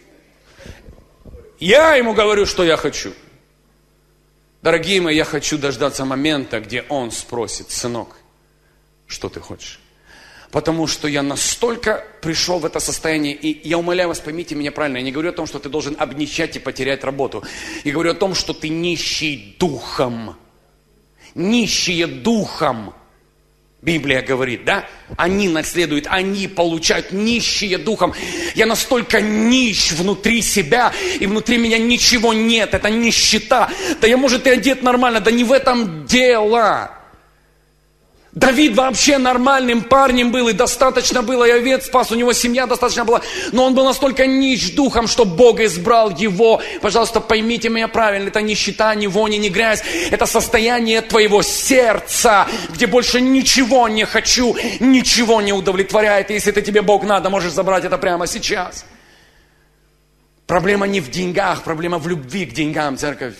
Я ему говорю, что я хочу. Дорогие мои, я хочу дождаться момента, где Он спросит, сынок, что ты хочешь? Потому что я настолько пришел в это состояние, и я умоляю вас, поймите меня правильно, я не говорю о том, что ты должен обнищать и потерять работу. Я говорю о том, что ты нищий духом. Нищие духом. Библия говорит, да? Они наследуют, они получают, нищие духом. Я настолько нищ внутри себя, и внутри меня ничего нет. Это нищета. Да я, может, и одет нормально, да не в этом дело. Давид вообще нормальным парнем был, и достаточно было, и овец спас, у него семья достаточно была, но он был настолько нищ духом, что Бог избрал его. Пожалуйста, поймите меня правильно, это нищета, ни вони, ни грязь, это состояние твоего сердца, где больше ничего не хочу, ничего не удовлетворяет. И если это тебе Бог надо, можешь забрать это прямо сейчас. Проблема не в деньгах, проблема в любви к деньгам, церковь.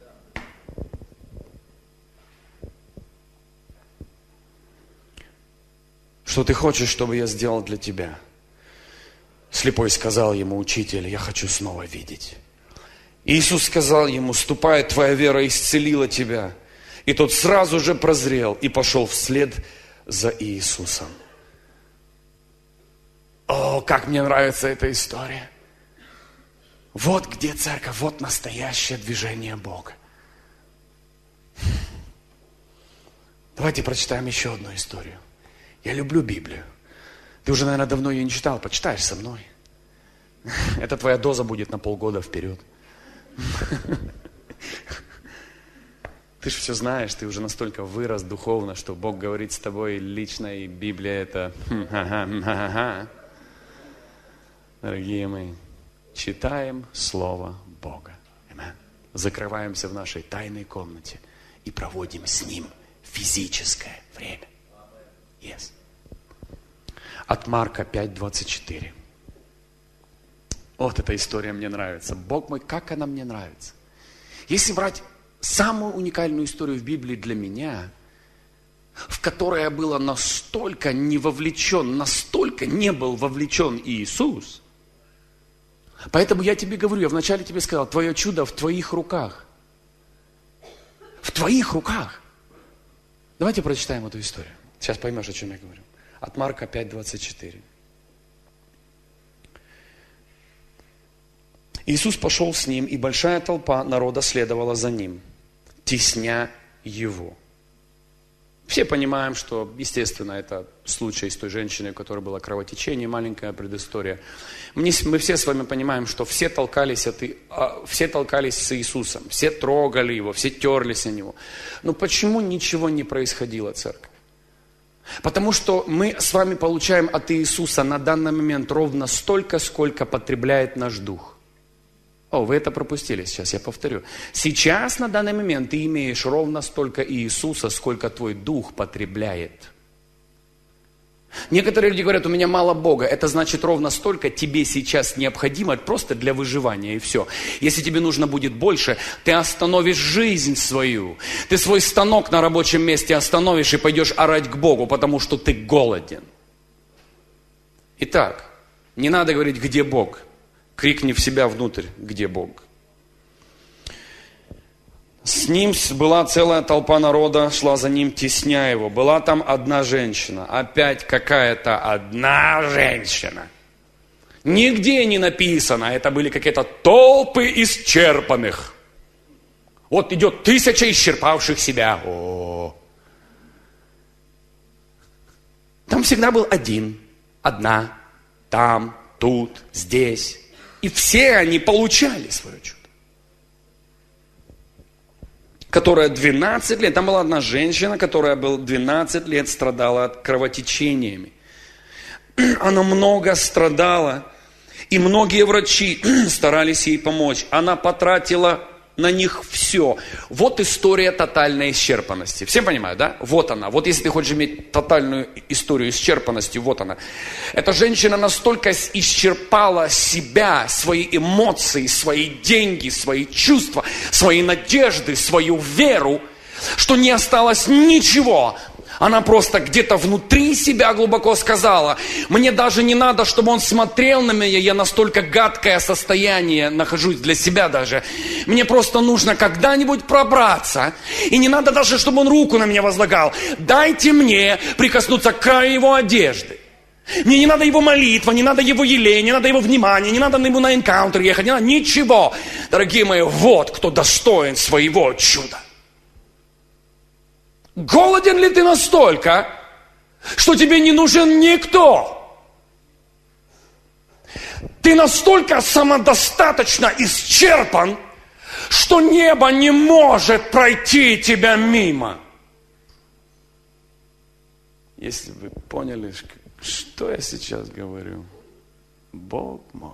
Что ты хочешь, чтобы я сделал для тебя? Слепой сказал ему, учитель, я хочу снова видеть. И Иисус сказал ему, ступай, твоя вера исцелила тебя. И тот сразу же прозрел и пошел вслед за Иисусом. О, как мне нравится эта история. Вот где церковь, вот настоящее движение Бога. Давайте прочитаем еще одну историю. Я люблю Библию. Ты уже, наверное, давно ее не читал. Почитаешь со мной. Это твоя доза будет на полгода вперед. Ты же все знаешь, ты уже настолько вырос духовно, что Бог говорит с тобой лично, и Библия это... Дорогие мои, читаем Слово Бога. Закрываемся в нашей тайной комнате и проводим с Ним физическое время. Yes. От Марка пять двадцать четыре. Вот эта история мне нравится. Бог мой, как она мне нравится. Если брать самую уникальную историю в Библии для меня, в которой я был настолько не вовлечен, настолько не был вовлечен Иисус, поэтому я тебе говорю, я вначале тебе сказал, твое чудо в твоих руках. В твоих руках. Давайте прочитаем эту историю. Сейчас поймешь, о чем я говорю. От Марка пять двадцать четыре. Иисус пошел с ним, и большая толпа народа следовала за ним, тесня его. Все понимаем, что, естественно, это случай с той женщиной, у которой было кровотечение, маленькая предыстория. Мы все с вами понимаем, что все толкались, от, все толкались с Иисусом, все трогали его, все терлись о него. Но почему ничего не происходило, церковь? Потому что мы с вами получаем от Иисуса на данный момент ровно столько, сколько потребляет наш дух. О, вы это пропустили сейчас, я повторю. Сейчас, на данный момент, ты имеешь ровно столько Иисуса, сколько твой дух потребляет. Некоторые люди говорят, у меня мало Бога. Это значит, ровно столько тебе сейчас необходимо просто для выживания, и все. Если тебе нужно будет больше, ты остановишь жизнь свою. Ты свой станок на рабочем месте остановишь и пойдешь орать к Богу, потому что ты голоден. Итак, не надо говорить, где Бог. Крикни в себя внутрь, где Бог. С ним была целая толпа народа, шла за ним, тесня его. Была там одна женщина. Опять какая-то одна женщина. Нигде не написано, это были какие-то толпы исчерпанных. Вот идет тысяча исчерпавших себя. О-о-о. Там всегда был один, одна, там, тут, здесь. И все они получали свое чудо. Которая двенадцать лет, там была одна женщина, которая была двенадцать лет страдала от кровотечениями. Она много страдала, и многие врачи старались ей помочь. Она потратила на них все. Вот история тотальной исчерпанности. Все понимают, да? Вот она. Вот если ты хочешь иметь тотальную историю исчерпанности, вот она. Эта женщина настолько исчерпала себя, свои эмоции, свои деньги, свои чувства, свои надежды, свою веру, что не осталось ничего. Она просто где-то внутри себя глубоко сказала, мне даже не надо, чтобы он смотрел на меня, я настолько гадкое состояние нахожусь для себя даже. Мне просто нужно когда-нибудь пробраться, и не надо даже, чтобы он руку на меня возлагал. Дайте мне прикоснуться к краю его одежды. Мне не надо его молитва, не надо его елей, не надо его внимания, не надо ему на энкаунтер ехать, не надо ничего. Дорогие мои, вот кто достоин своего чуда. Голоден ли ты настолько, что тебе не нужен никто? Ты настолько самодостаточно исчерпан, что небо не может пройти тебя мимо. Если вы поняли, что я сейчас говорю, Бог мой.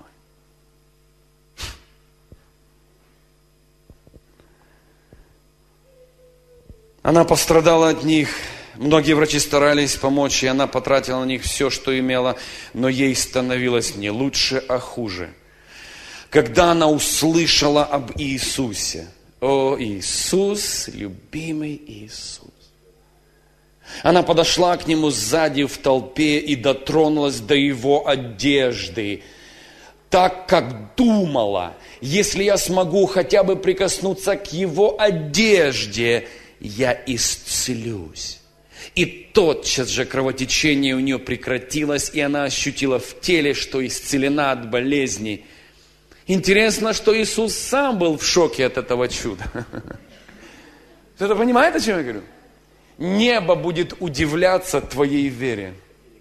Она пострадала от них, многие врачи старались помочь, и она потратила на них все, что имела, но ей становилось не лучше, а хуже. Когда она услышала об Иисусе, о Иисус, любимый Иисус, она подошла к Нему сзади в толпе и дотронулась до Его одежды, так как думала, если я смогу хотя бы прикоснуться к Его одежде, я исцелюсь. И тотчас же кровотечение у нее прекратилось, и она ощутила в теле, что исцелена от болезни. Интересно, что Иисус сам был в шоке от этого чуда. Кто-то понимает, о чем я говорю? Небо будет удивляться твоей вере.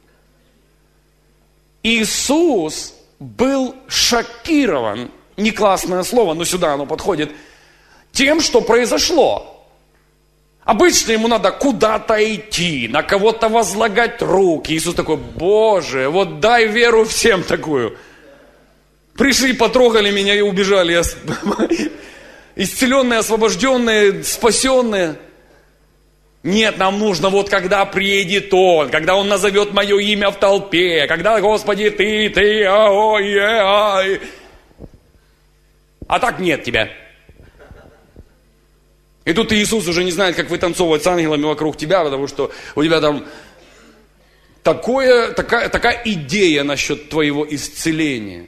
Иисус был шокирован, не классное слово, но сюда оно подходит, тем, что произошло. Обычно ему надо куда-то идти, на кого-то возлагать руки. Иисус такой, Боже, вот дай веру всем такую. Пришли, потрогали меня и убежали. Исцеленные, освобожденные, спасенные. Нет, нам нужно вот когда приедет Он, когда Он назовет мое имя в толпе, когда, Господи, Ты, Ты, а, ой, ай. А так нет тебя. И тут Иисус уже не знает, как вытанцовывать с ангелами вокруг тебя, потому что у тебя там такое, такая, такая идея насчет твоего исцеления.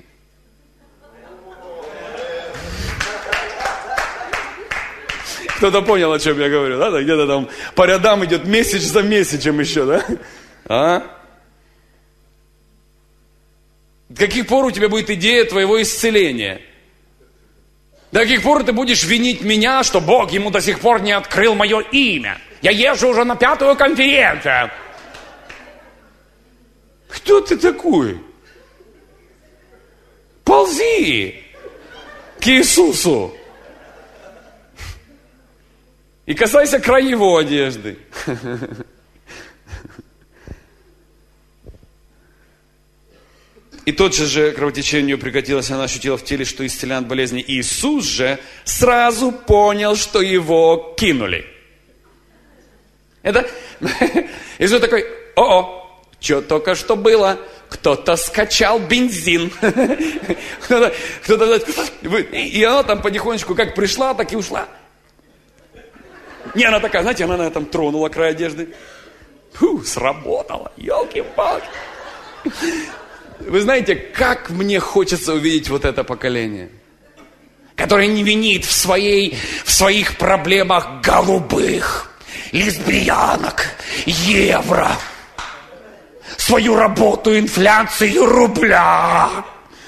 Кто-то понял, о чем я говорю, да? Где-то там по рядам идет месяц за месяцем еще, да? А? До каких пор у тебя будет идея твоего исцеления? До каких пор ты будешь винить меня, что Бог ему до сих пор не открыл мое имя? Я езжу уже на пятую конференцию. Кто ты такой? Ползи к Иисусу и касайся края его одежды. И тотчас же кровотечение у нее прекратилось, она ощутила в теле, что исцелен от болезни. Иисус же сразу понял, что его кинули. Это Иисус такой: о-о, что только что было? Кто-то скачал бензин. Кто-то, кто-то, и она там потихонечку как пришла, так и ушла. Не, она такая, знаете, она на этом тронула край одежды. Фу, сработало, елки-палки. Вы знаете, как мне хочется увидеть вот это поколение, которое не винит в, своей, в своих проблемах голубых, лесбиянок, евро, свою работу, инфляцию рубля,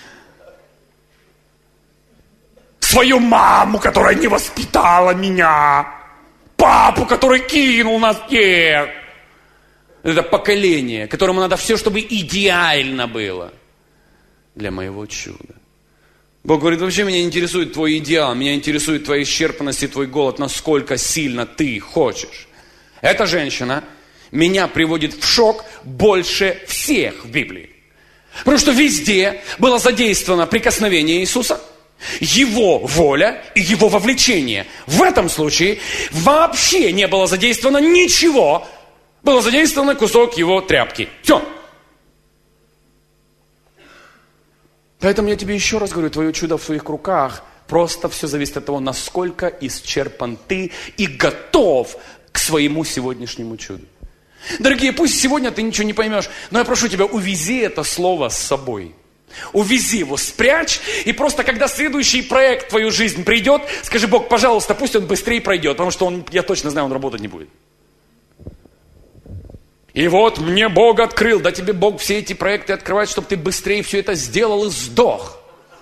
свою маму, которая не воспитала меня, папу, который кинул нас всех. Это поколение, которому надо все, чтобы идеально было для моего чуда. Бог говорит: вообще меня не интересует твой идеал, меня интересует твоя исчерпанность и твой голод, насколько сильно ты хочешь. Эта женщина меня приводит в шок больше всех в Библии. Потому что везде было задействовано прикосновение Иисуса, Его воля и Его вовлечение. В этом случае вообще не было задействовано ничего. Было задействовано кусок его тряпки. Все. Поэтому я тебе еще раз говорю, твое чудо в своих руках. Просто все зависит от того, насколько исчерпан ты и готов к своему сегодняшнему чуду. Дорогие, пусть сегодня ты ничего не поймешь, но я прошу тебя, увези это слово с собой. Увези его, спрячь, и просто когда следующий проект в твою жизнь придет, скажи: Бог, пожалуйста, пусть он быстрее пройдет, потому что он, я точно знаю, он работать не будет. И вот мне Бог открыл, да тебе Бог все эти проекты открывает, чтобы ты быстрее все это сделал и сдох.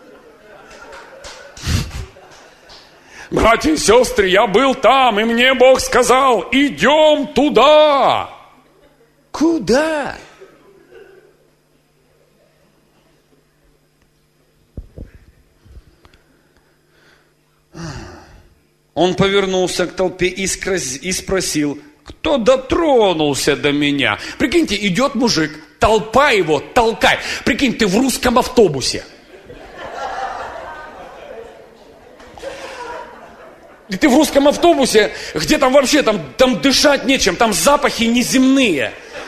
Братья и сестры, я был там, и мне Бог сказал: идем туда. Куда? Он повернулся к толпе и спросил: кто дотронулся до меня? Прикиньте, идет мужик, толпа его толкает. Прикинь, ты в русском автобусе. И ты в русском автобусе, где там вообще, там, там дышать нечем, там запахи неземные.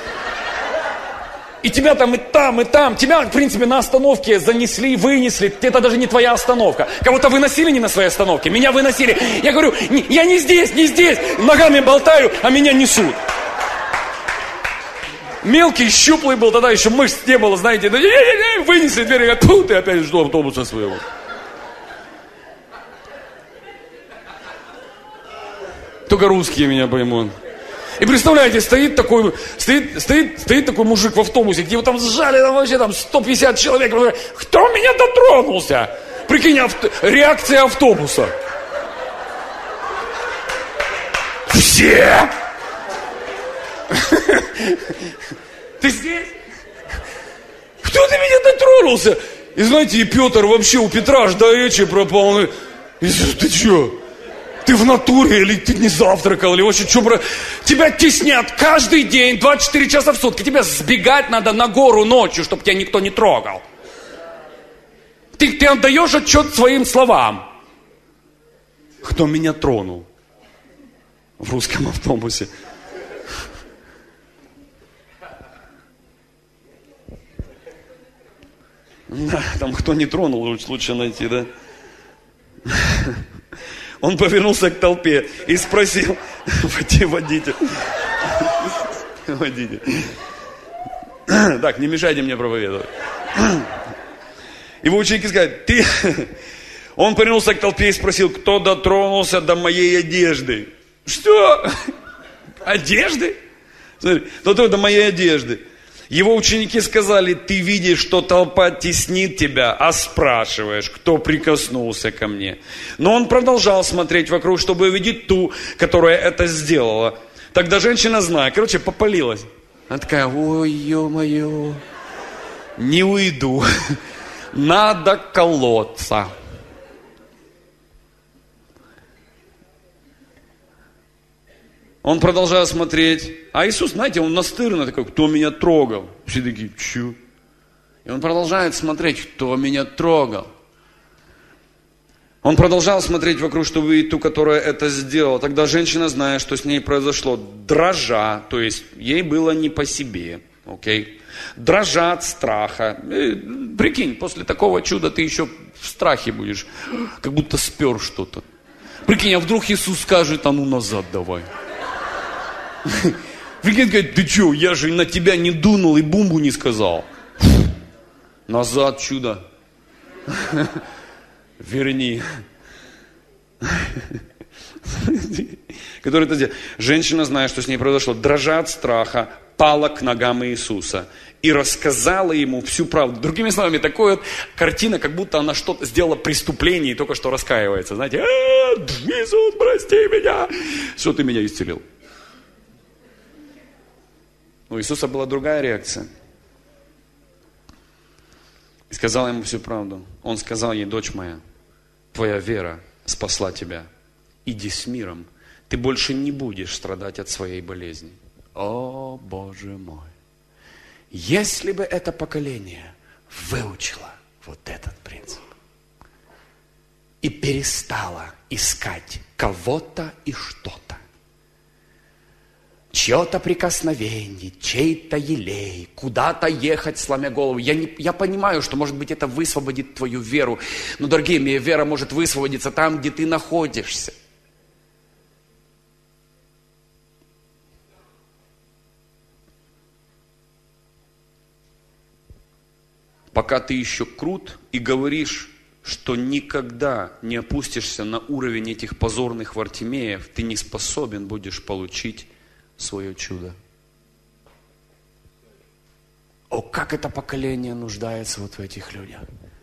И тебя там и там, и там. Тебя, в принципе, на остановке занесли, вынесли. Это даже не твоя остановка. Кого-то выносили не на своей остановке. Меня выносили. Я говорю: я не здесь, не здесь. Ногами болтаю, а меня несут. Мелкий, щуплый был, тогда еще мышц не было, знаете. Вынесли дверь, и говорят: фу, ты опять жду автобуса своего. Только русские меня поймут. И представляете, стоит такой, стоит, стоит, стоит такой мужик в автобусе, где его там сжали, там вообще там сто пятьдесят человек. Кто меня дотронулся? Прикинь, авто, реакция автобуса. Все! Ты здесь? Кто ты меня дотронулся? И знаете, и Петр вообще, у Петра аж до речи пропал. Иисус, ты что? Ты в натуре, или ты не завтракал, или вообще что, бро... Тебя теснят каждый день, двадцать четыре часа в сутки. Тебе сбегать надо на гору ночью, чтобы тебя никто не трогал. Ты, ты отдаешь отчет своим словам. Кто меня тронул? В русском автобусе. Да, там кто не тронул, лучше, лучше найти, да? Он повернулся к толпе и спросил: водитель, водитель, так, не мешайте мне проповедовать. Его ученики сказали: ты... Он повернулся к толпе и спросил: кто дотронулся до моей одежды? Что? Одежды? Смотри, кто до моей одежды? Его ученики сказали: ты видишь, что толпа теснит тебя, а спрашиваешь, кто прикоснулся ко мне. Но он продолжал смотреть вокруг, чтобы увидеть ту, которая это сделала. Тогда женщина, зная, короче, попалилась. Она такая: ой, ё-моё, не уйду, надо колоться. Он продолжал смотреть. А Иисус, знаете, он настырно такой: кто меня трогал? Все такие: чё? И он продолжает смотреть: кто меня трогал? Он продолжал смотреть вокруг, чтобы увидеть ту, которая это сделала. Тогда женщина, зная, что с ней произошло, дрожа, то есть ей было не по себе, окей? Дрожа от страха. И, прикинь, после такого чуда ты еще в страхе будешь, как будто спер что-то. Прикинь, а вдруг Иисус скажет: а ну назад давай. Прикинь, говорит: ты что, я же на тебя не дунул и бумбу не сказал. Назад, чудо. Верни. Который это делал. Женщина, зная, что с ней произошло, дрожа от страха, пала к ногам Иисуса и рассказала ему всю правду. Другими словами, такая вот картина, как будто она что-то сделала преступление и только что раскаивается. Знаете: Иисус, прости меня, что ты меня исцелил. У Иисуса была другая реакция. И сказал ему всю правду. Он сказал ей: дочь моя, твоя вера спасла тебя. Иди с миром. Ты больше не будешь страдать от своей болезни. О, Боже мой! Если бы это поколение выучило вот этот принцип и перестало искать кого-то и что-то, чье-то прикосновение, чей-то елей, куда-то ехать, сломя голову. Я, не, я понимаю, что, может быть, это высвободит твою веру. Но, дорогие мои, вера может высвободиться там, где ты находишься. Пока ты еще крут и говоришь, что никогда не опустишься на уровень этих позорных Вартимеев, ты не способен будешь получить свое чудо. О, как это поколение нуждается вот в этих людях.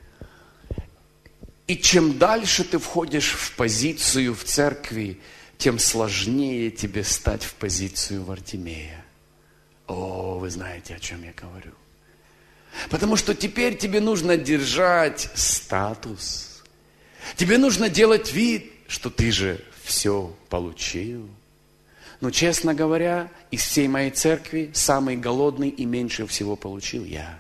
И чем дальше ты входишь в позицию в церкви, тем сложнее тебе стать в позицию Вартимея. О, вы знаете, о чем я говорю. Потому что теперь тебе нужно держать статус. Тебе нужно делать вид, что ты же все получил. Но, честно говоря, из всей моей церкви самый голодный и меньше всего получил я.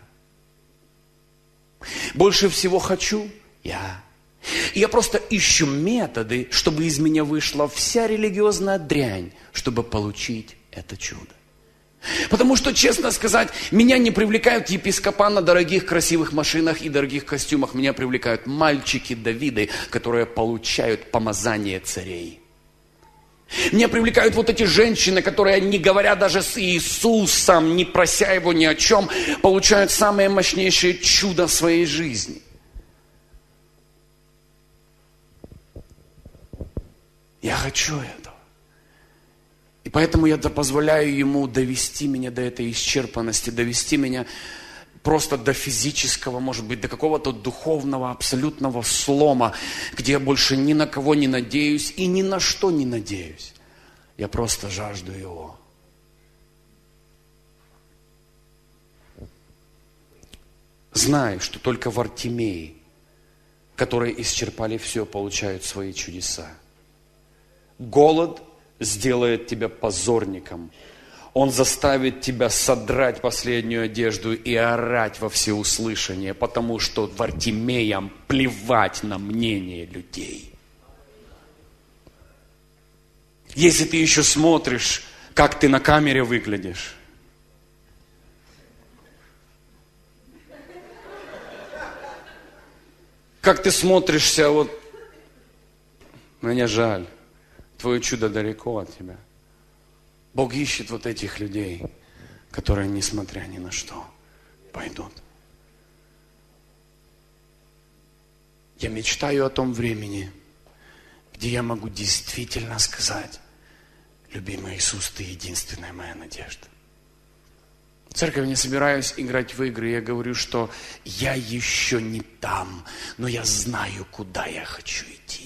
Больше всего хочу я. И я просто ищу методы, чтобы из меня вышла вся религиозная дрянь, чтобы получить это чудо. Потому что, честно сказать, меня не привлекают епископа на дорогих красивых машинах и дорогих костюмах. Меня привлекают мальчики Давиды, которые получают помазание царей. Меня привлекают вот эти женщины, которые, не говоря даже с Иисусом, не прося Его ни о чем, получают самое мощнейшее чудо в своей жизни. Я хочу этого. И поэтому я позволяю Ему довести меня до этой исчерпанности, довести меня просто до физического, может быть, до какого-то духовного, абсолютного слома, где я больше ни на кого не надеюсь и ни на что не надеюсь. Я просто жажду Его. Знаю, что только Вартимеи, которые исчерпали все, получают свои чудеса. Голод сделает тебя позорником. Он заставит тебя содрать последнюю одежду и орать во всеуслышание, потому что Вартимеям плевать на мнение людей. Если ты еще смотришь, как ты на камере выглядишь, как ты смотришься, вот, мне жаль. Твое чудо далеко от тебя. Бог ищет вот этих людей, которые, несмотря ни на что, пойдут. Я мечтаю о том времени, где я могу действительно сказать: любимый Иисус, Ты единственная моя надежда. Церковь, не собираюсь играть в игры. Я говорю, что я еще не там, но я знаю, куда я хочу идти.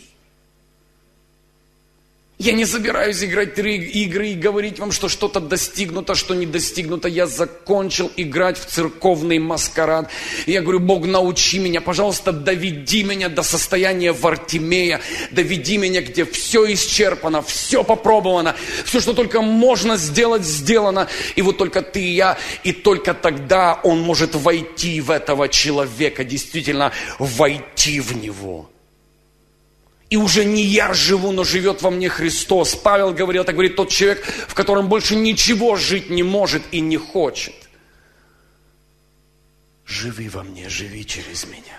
Я не собираюсь играть в игры и говорить вам, что что-то достигнуто, что не достигнуто. Я закончил играть в церковный маскарад. И я говорю: Бог, научи меня, пожалуйста, доведи меня до состояния Вартимея. Доведи меня, где все исчерпано, все попробовано, все, что только можно сделать, сделано. И вот только ты и я, и только тогда он может войти в этого человека, действительно войти в него. И уже не я живу, но живет во мне Христос. Павел говорил, так говорит тот человек, в котором больше ничего жить не может и не хочет. Живи во мне, живи через меня.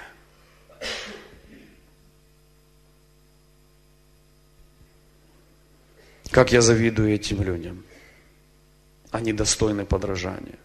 Как я завидую этим людям. Они достойны подражания.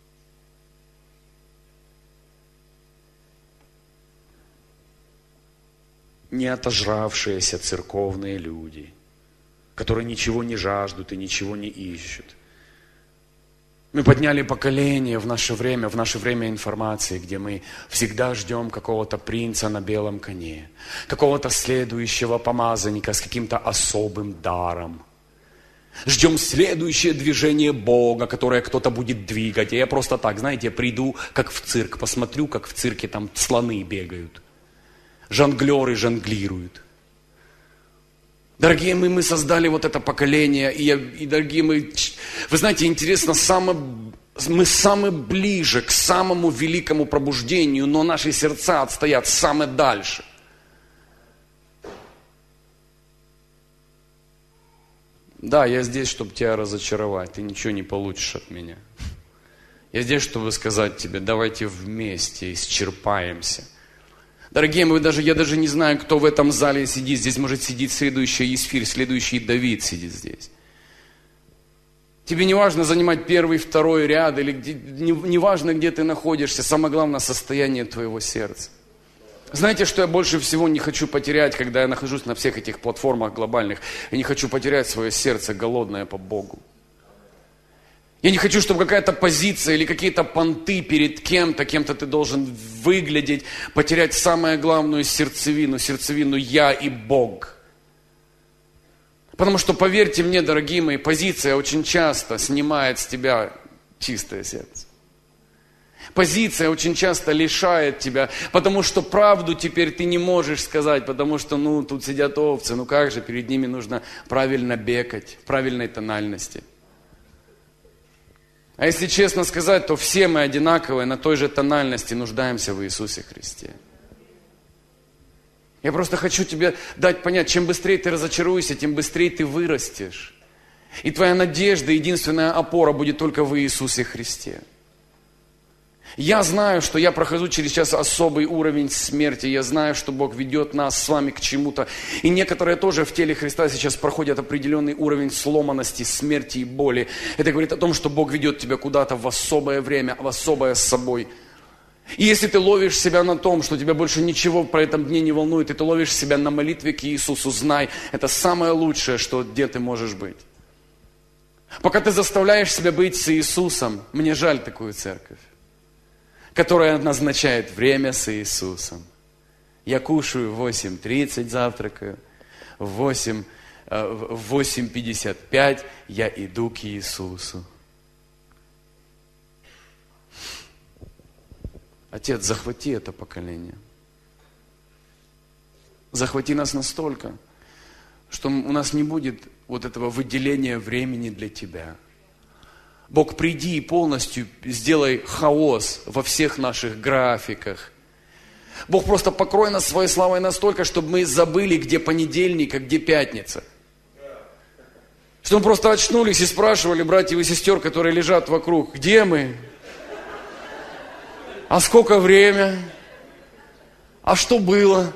Не отожравшиеся церковные люди, которые ничего не жаждут и ничего не ищут. Мы подняли поколение в наше время, в наше время информации, где мы всегда ждем какого-то принца на белом коне, какого-то следующего помазанника с каким-то особым даром. Ждем следующее движение Бога, которое кто-то будет двигать. И я просто так, знаете, я приду, как в цирк, посмотрю, как в цирке там слоны бегают. Жонглеры жонглируют. Дорогие мои, мы создали вот это поколение, и, я, и дорогие мои, вы знаете, интересно, само, мы самые ближе к самому великому пробуждению, но наши сердца отстоят самые дальше. Да, я здесь, чтобы тебя разочаровать, ты ничего не получишь от меня. Я здесь, чтобы сказать тебе, давайте вместе исчерпаемся. Дорогие мои, даже, я даже не знаю, кто в этом зале сидит. Здесь может сидеть следующий Исфирь, следующий Давид сидит здесь. Тебе не важно занимать первый, второй ряд, или где, не, не важно, где ты находишься. Самое главное, состояние твоего сердца. Знаете, что я больше всего не хочу потерять, когда я нахожусь на всех этих платформах глобальных? Я не хочу потерять свое сердце, голодное по Богу. Я не хочу, чтобы какая-то позиция или какие-то понты перед кем-то, кем-то ты должен выглядеть, потерять самую главную сердцевину, сердцевину «Я и Бог». Потому что, поверьте мне, дорогие мои, позиция очень часто снимает с тебя чистое сердце. Позиция очень часто лишает тебя, потому что правду теперь ты не можешь сказать, потому что, ну, тут сидят овцы, ну как же, перед ними нужно правильно бекать, в правильной тональности. А если честно сказать, то все мы одинаковые, на той же тональности нуждаемся в Иисусе Христе. Я просто хочу тебе дать понять, чем быстрее ты разочаруешься, тем быстрее ты вырастешь. И твоя надежда, единственная опора будет только в Иисусе Христе. Я знаю, что я прохожу через сейчас особый уровень смерти. Я знаю, что Бог ведет нас с вами к чему-то. И некоторые тоже в теле Христа сейчас проходят определенный уровень сломанности, смерти и боли. Это говорит о том, что Бог ведет тебя куда-то в особое время, в особое с собой. И если ты ловишь себя на том, что тебя больше ничего про этом дне не волнует, и ты ловишь себя на молитве к Иисусу, знай, это самое лучшее, что где ты можешь быть. Пока ты заставляешь себя быть с Иисусом, мне жаль такую церковь, которая назначает время с Иисусом. Я кушаю в восемь тридцать, завтракаю, в восемь, в восемь пятьдесят пять я иду к Иисусу. Отец, захвати это поколение. Захвати нас настолько, что у нас не будет вот этого выделения времени для Тебя. Бог, приди и полностью сделай хаос во всех наших графиках. Бог, просто покрой нас своей славой настолько, чтобы мы забыли, где понедельник, а где пятница. Чтобы мы просто очнулись и спрашивали братьев и сестер, которые лежат вокруг, где мы? А сколько время? А что было?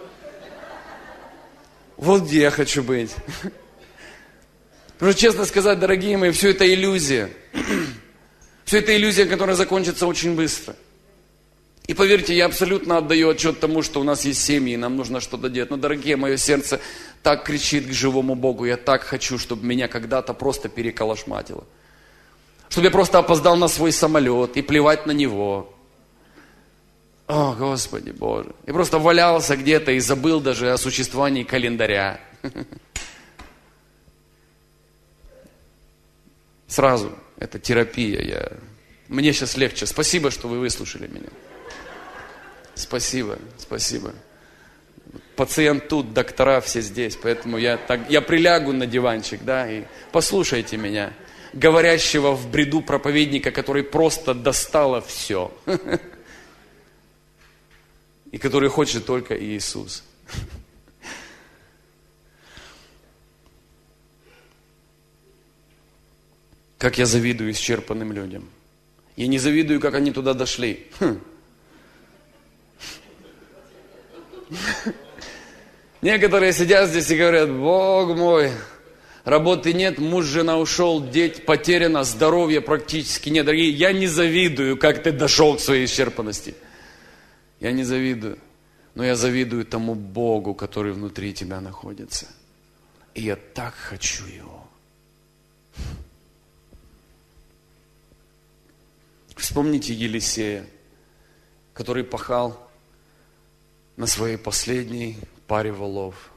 Вот где я хочу быть. Потому что, честно сказать, дорогие мои, все это иллюзия. Все это иллюзия, которая закончится очень быстро. И поверьте, я абсолютно отдаю отчет тому, что у нас есть семьи, и нам нужно что-то делать. Но, дорогие, мое сердце так кричит к живому Богу. Я так хочу, чтобы меня когда-то просто переколошматило. Чтобы я просто опоздал на свой самолет и плевать на него. О, Господи Боже. И просто валялся где-то и забыл даже о существовании календаря. Сразу. Это терапия. Я... Мне сейчас легче. Спасибо, что вы выслушали меня. Спасибо, спасибо. Пациент тут, доктора все здесь, поэтому я, так, я прилягу на диванчик, да, и послушайте меня, говорящего в бреду проповедника, который просто достало все. И который хочет только Иисус. Как я завидую исчерпанным людям. Я не завидую, как они туда дошли. Хм. Некоторые сидят здесь и говорят: Бог мой, работы нет, муж, жена ушел, дети потеряно, здоровья практически нет. Дорогие, я не завидую, как ты дошел к своей исчерпанности. Я не завидую. Но я завидую тому Богу, который внутри тебя находится. И я так хочу Его. Вспомните Елисея, который пахал на своей последней паре волов.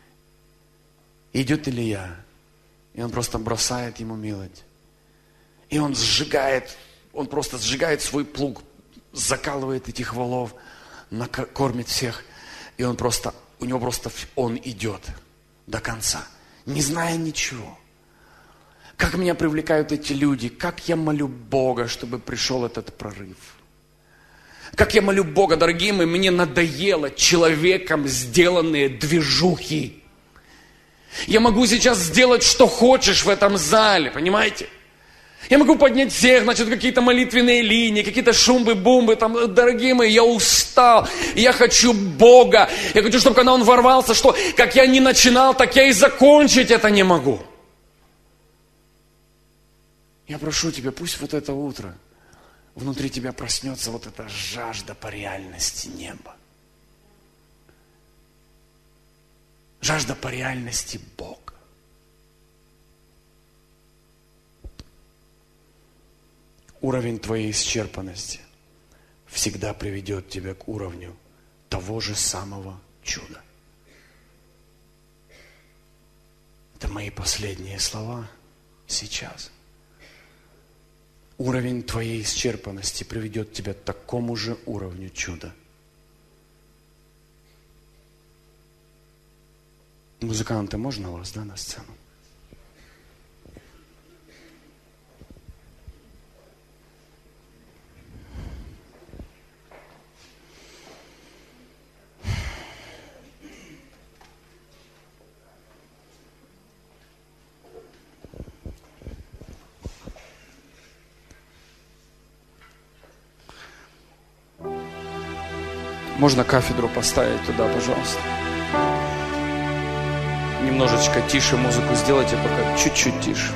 Идет Илья, и он просто бросает ему милость. И он сжигает, он просто сжигает свой плуг, закалывает этих волов, накормит всех. И он просто, у него просто, он идет до конца, не зная ничего. Как меня привлекают эти люди, как я молю Бога, чтобы пришел этот прорыв. Как я молю Бога, дорогие мои, мне надоело человеком сделанные движухи. Я могу сейчас сделать, что хочешь в этом зале, понимаете? Я могу поднять всех, значит, какие-то молитвенные линии, какие-то шумбы-бумбы, там, дорогие мои, я устал, я хочу Бога, я хочу, чтобы когда Он ворвался, что как я не начинал, так я и закончить это не могу. Я прошу Тебя, пусть вот это утро внутри тебя проснется вот эта жажда по реальности неба. Жажда по реальности Бога. Уровень твоей исчерпанности всегда приведет тебя к уровню того же самого чуда. Это мои последние слова сейчас. Уровень твоей исчерпанности приведет тебя к такому же уровню чуда. Музыканты, можно вас, да, на сцену? Можно кафедру поставить туда, пожалуйста. Немножечко тише музыку сделайте, пока чуть-чуть тише.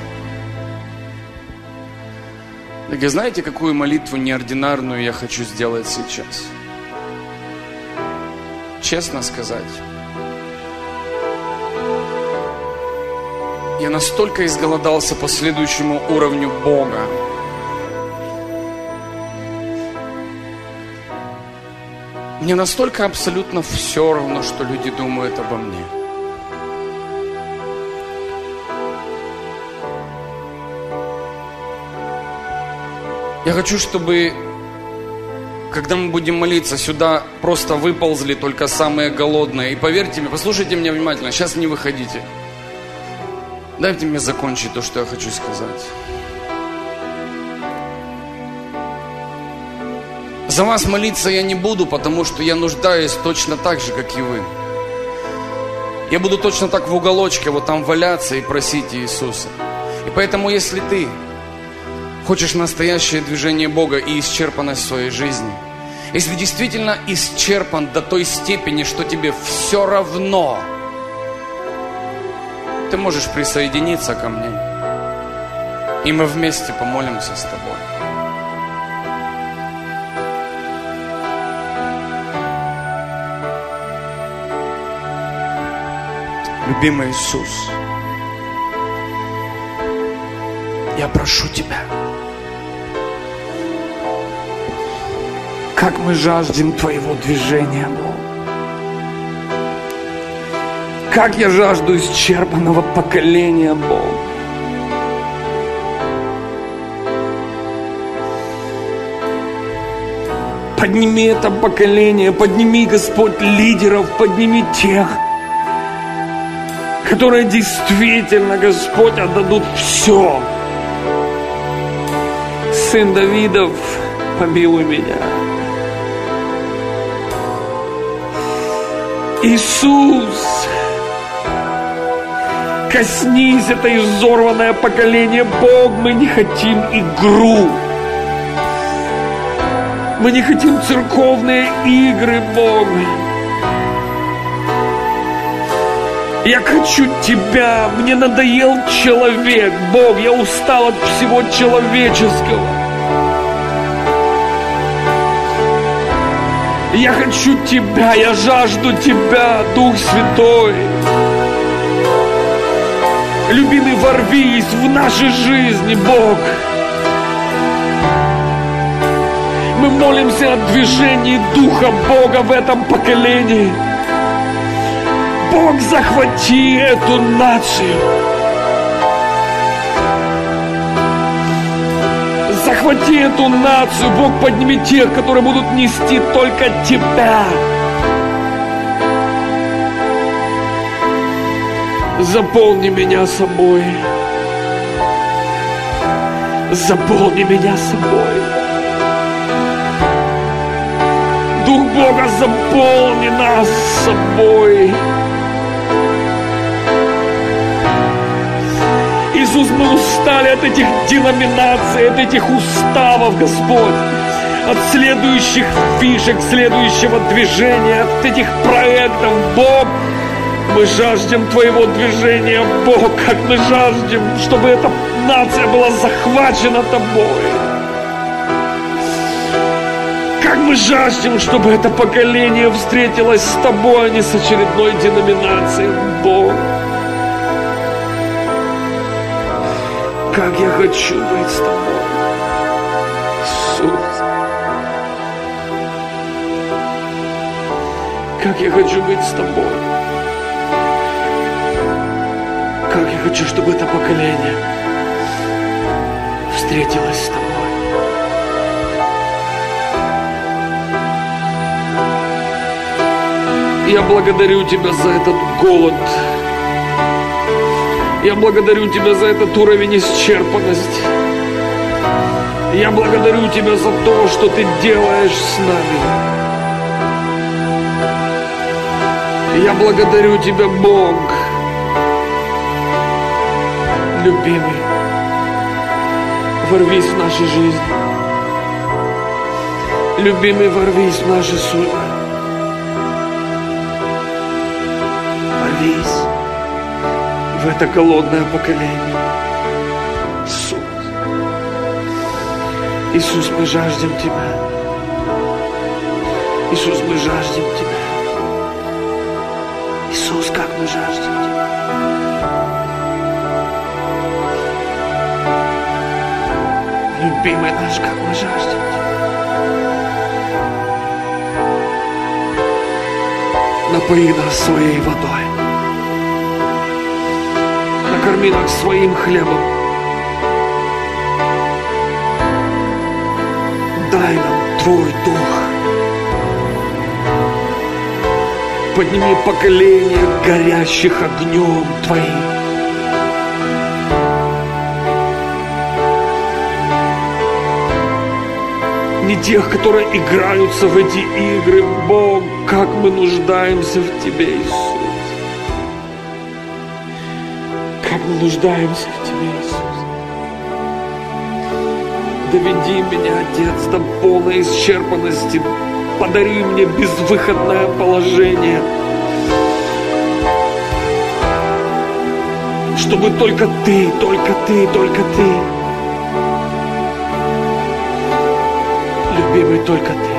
Так, знаете, какую молитву неординарную я хочу сделать сейчас? Честно сказать, я настолько изголодался по следующему уровню Бога. Мне настолько абсолютно все равно, что люди думают обо мне. Я хочу, чтобы, когда мы будем молиться, сюда просто выползли только самые голодные. И поверьте мне, послушайте меня внимательно, сейчас не выходите. Дайте мне закончить то, что я хочу сказать. За вас молиться я не буду, потому что я нуждаюсь точно так же, как и вы. Я буду точно так в уголочке вот там валяться и просить Иисуса. И поэтому, если ты хочешь настоящее движение Бога и исчерпанность в своей жизни, если действительно исчерпан до той степени, что тебе все равно, ты можешь присоединиться ко мне, и мы вместе помолимся с тобой. Любимый Иисус, я прошу Тебя, Как мы жаждем Твоего движения, Бог. Как я жажду исчерпанного поколения, Бог. Подними это поколение, подними, Господь, лидеров, подними тех, которые действительно, Господь, отдадут все. Сын Давидов, помилуй меня. Иисус, коснись это изорванное поколение. Бог, мы не хотим игру. Мы не хотим церковные игры, Бог. Я хочу Тебя. Мне надоел человек, Бог. Я устал от всего человеческого. Я хочу Тебя, я жажду Тебя, Дух Святой. Любимый, ворвись в нашей жизни, Бог. Мы молимся о движении Духа Бога в этом поколении. Бог, захвати эту нацию. Захвати эту нацию. Бог, подними тех, которые будут нести только Тебя. Заполни меня собой. Заполни меня собой. Дух Бога, заполни нас собой. Иисус, мы устали от этих деноминаций, от этих уставов, Господь, от следующих фишек, следующего движения, от этих проектов. Бог, мы жаждем Твоего движения, Бог, как мы жаждем, чтобы эта нация была захвачена Тобой. Как мы жаждем, чтобы это поколение встретилось с Тобой, а не с очередной деноминацией, Бог. Как я хочу быть с Тобой, Иисус. Как я хочу быть с Тобой. Как я хочу, чтобы это поколение встретилось с Тобой. Я благодарю Тебя за этот голод. Я благодарю Тебя за этот уровень исчерпанности. Я благодарю Тебя за то, что Ты делаешь с нами. Я благодарю Тебя, Бог, любимый. Ворвись в нашу жизнь. Любимый, ворвись в наши судьбы. Ворвись в это голодное поколение. Иисус. Иисус, мы жаждем Тебя. Иисус, мы жаждем Тебя. Иисус, как мы жаждем Тебя. Любимый наш, как мы жаждем Тебя. Напои нас своей водой. Накорми нас своим хлебом. Дай нам Твой Дух. Подними поколение горящих огнем Твоим. Не тех, которые играются в эти игры. Бог, как мы нуждаемся в Тебе, Иисус. Как мы нуждаемся в Тебе, Иисус. Доведи меня, Отец, до полной исчерпанности. Подари мне безвыходное положение. Чтобы только Ты, только Ты, только Ты. Любимый, только Ты.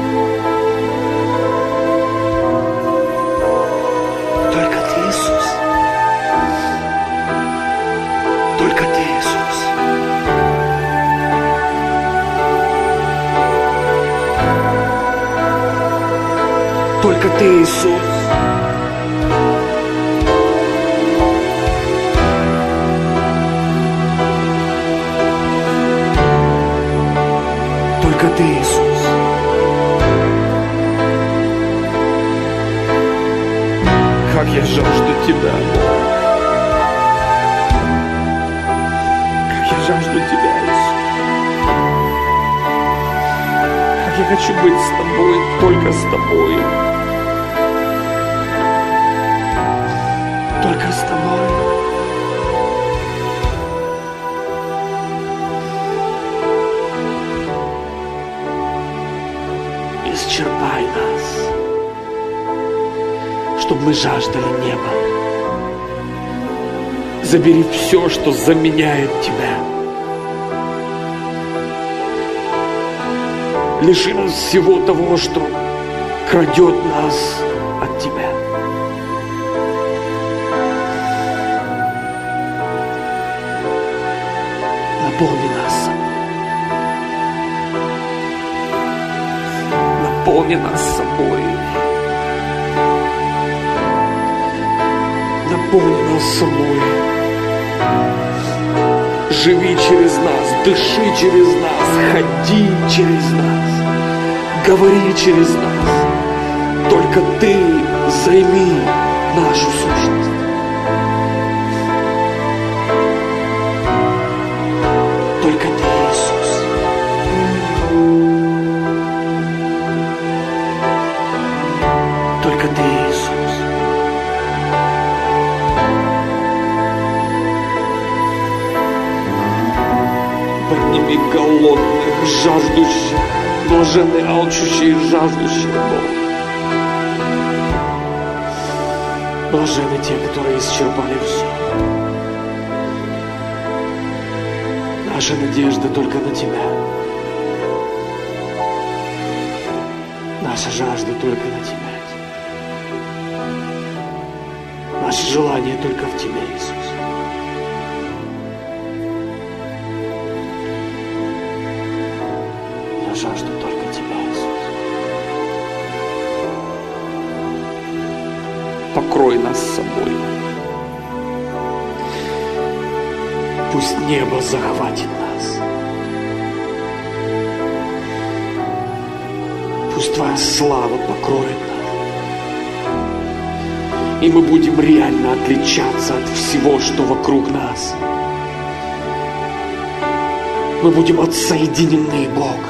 Только Ты, Иисус. Только Ты, Иисус. Только Ты, Иисус. Только Ты, Иисус. Как я жажду Тебя, Бог. Как я жажду Тебя, Иисус. Как я хочу быть с Тобой, только с Тобой. Только с Тобой. Исчерпай нас, чтобы мы жаждали неба. Забери все, что заменяет Тебя. Лиши нас всего того, что крадет нас от Тебя. Наполни нас собой. Наполни нас собой. Наполни нас собой. Живи через нас, дыши через нас, ходи через нас, говори через нас. Только Ты займи нашу сущность. Только Ты, Иисус. Только Ты, Иисус. Подними голодных, жаждущих, блаженные, алчущие, жаждущие, Бог. Блаженны те, которые исчерпали все. Наша надежда только на Тебя. Наша жажда только на Тебя. Наше желание только в Тебе, Иисус. Я жажду только Тебя, Иисус. Покрой нас собой. Пусть небо захватит нас. Пусть Твоя слава покроет нас. И мы будем реально отличаться от всего, что вокруг нас. Мы будем отсоединены, Бог.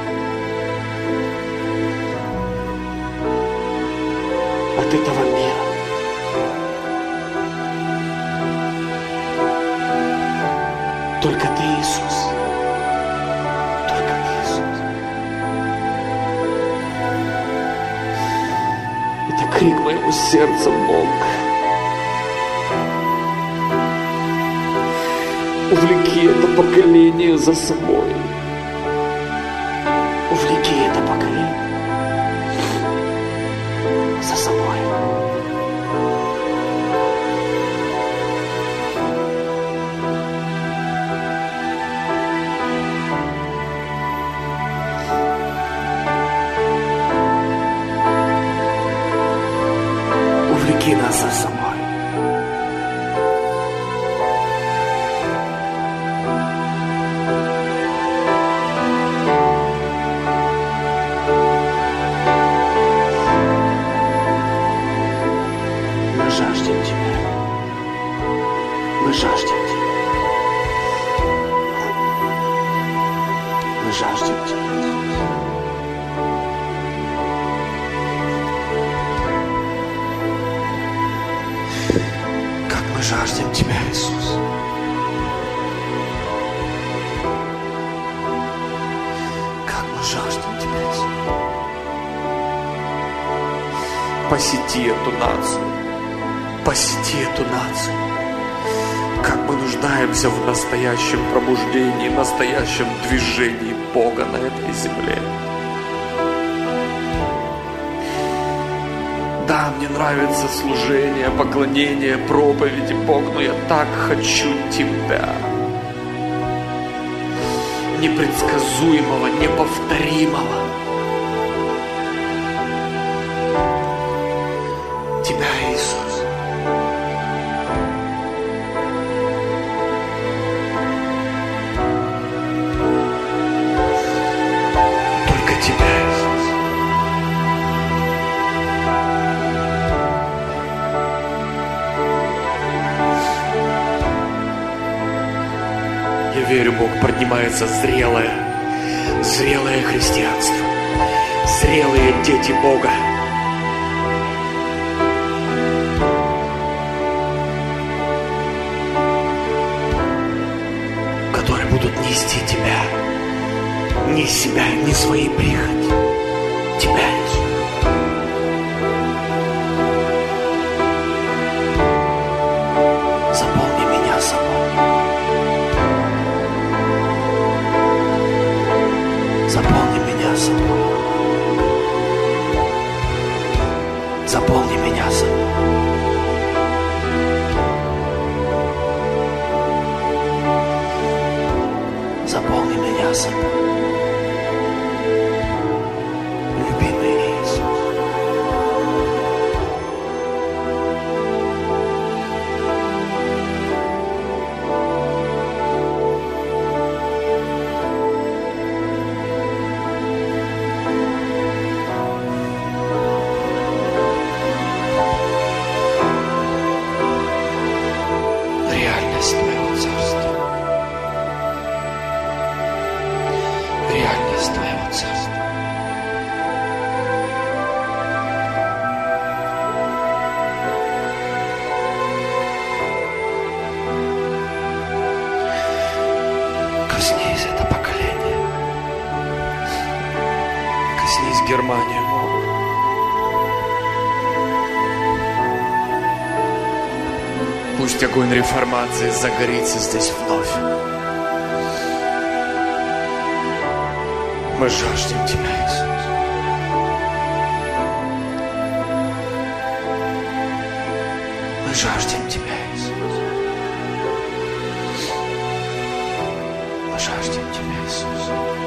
От этого мира. Только Ты, Иисус. Только Ты, Иисус. Это крик моего сердца, Бог. Увлеки это поколение за собой. Увлеки это поколение за собой. Увлеки нас за собой. Мы жаждем Тебя. Мы жаждем Тебя. Мы жаждем Тебя, Иисус. Как мы жаждем Тебя, Иисус. Как мы жаждем Тебя, Иисус. Посети эту нацию. Посети эту нацию. Как мы нуждаемся в настоящем пробуждении, настоящем движении Бога на этой земле. Да, мне нравится служение, поклонение, проповеди, Бог, но я так хочу Тебя. Непредсказуемого, неповторимого. верю, Бог, поднимается зрелое, зрелое христианство, зрелые дети Бога. Которые будут нести Тебя, не себя, не свои прихоти, Тебя, Иисус. Заполни меня собой. Заполни меня собой. Заполни меня собой. Заполни меня собой. Любимый Иисус. Реальность Твоего Царства. Реальность Твоего Царства. Коснись это поколение. Коснись Германию, Бог. Пусть огонь реформации загорится здесь вновь. Мы жаждем Тебя, Иисус. Мы жаждем Тебя, Иисус. Мы жаждем Тебя, Иисус.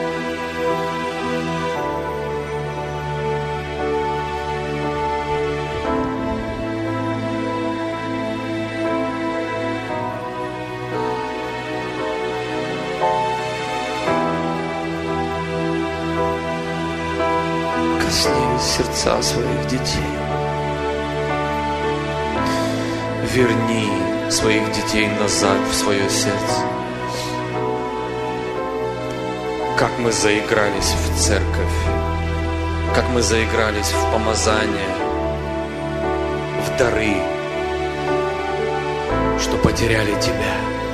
Косни сердца своих детей. Верни своих детей назад в свое сердце. Как мы заигрались в церковь, как мы заигрались в помазание, в дары, что потеряли Тебя.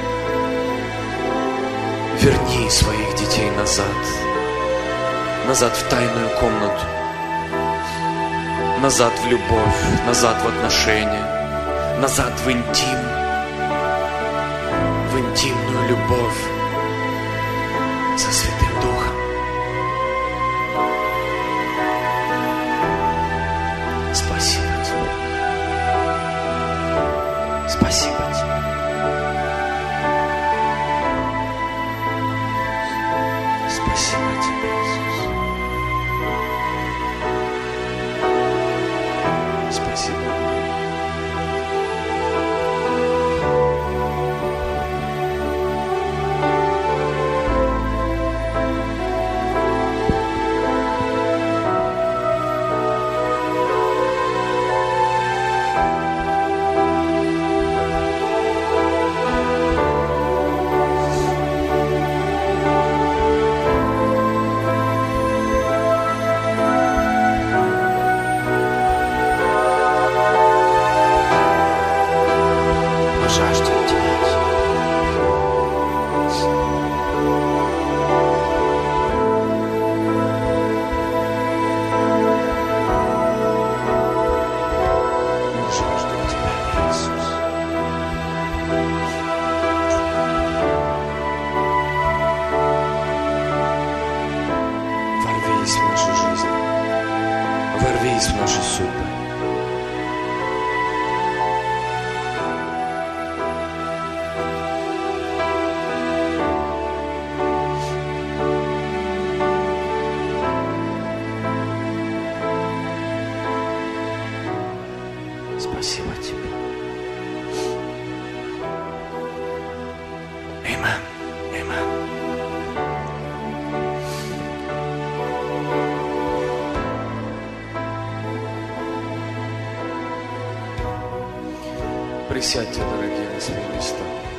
Верни своих детей назад, назад в тайную комнату, назад в любовь, назад в отношения, назад в интим, в интимную любовь со Святым Духом. Спасибо Тебе. Спасибо Тебе. Спасибо Тебе, Иисус. Спасибо. Жаждем Тебя, мы жаждем Тебя, Иисус. Ворвись в нашу жизнь, ворвись в наши судьбы. Спасибо Тебе. Amen. Amen. Присядьте, дорогие, на свои места.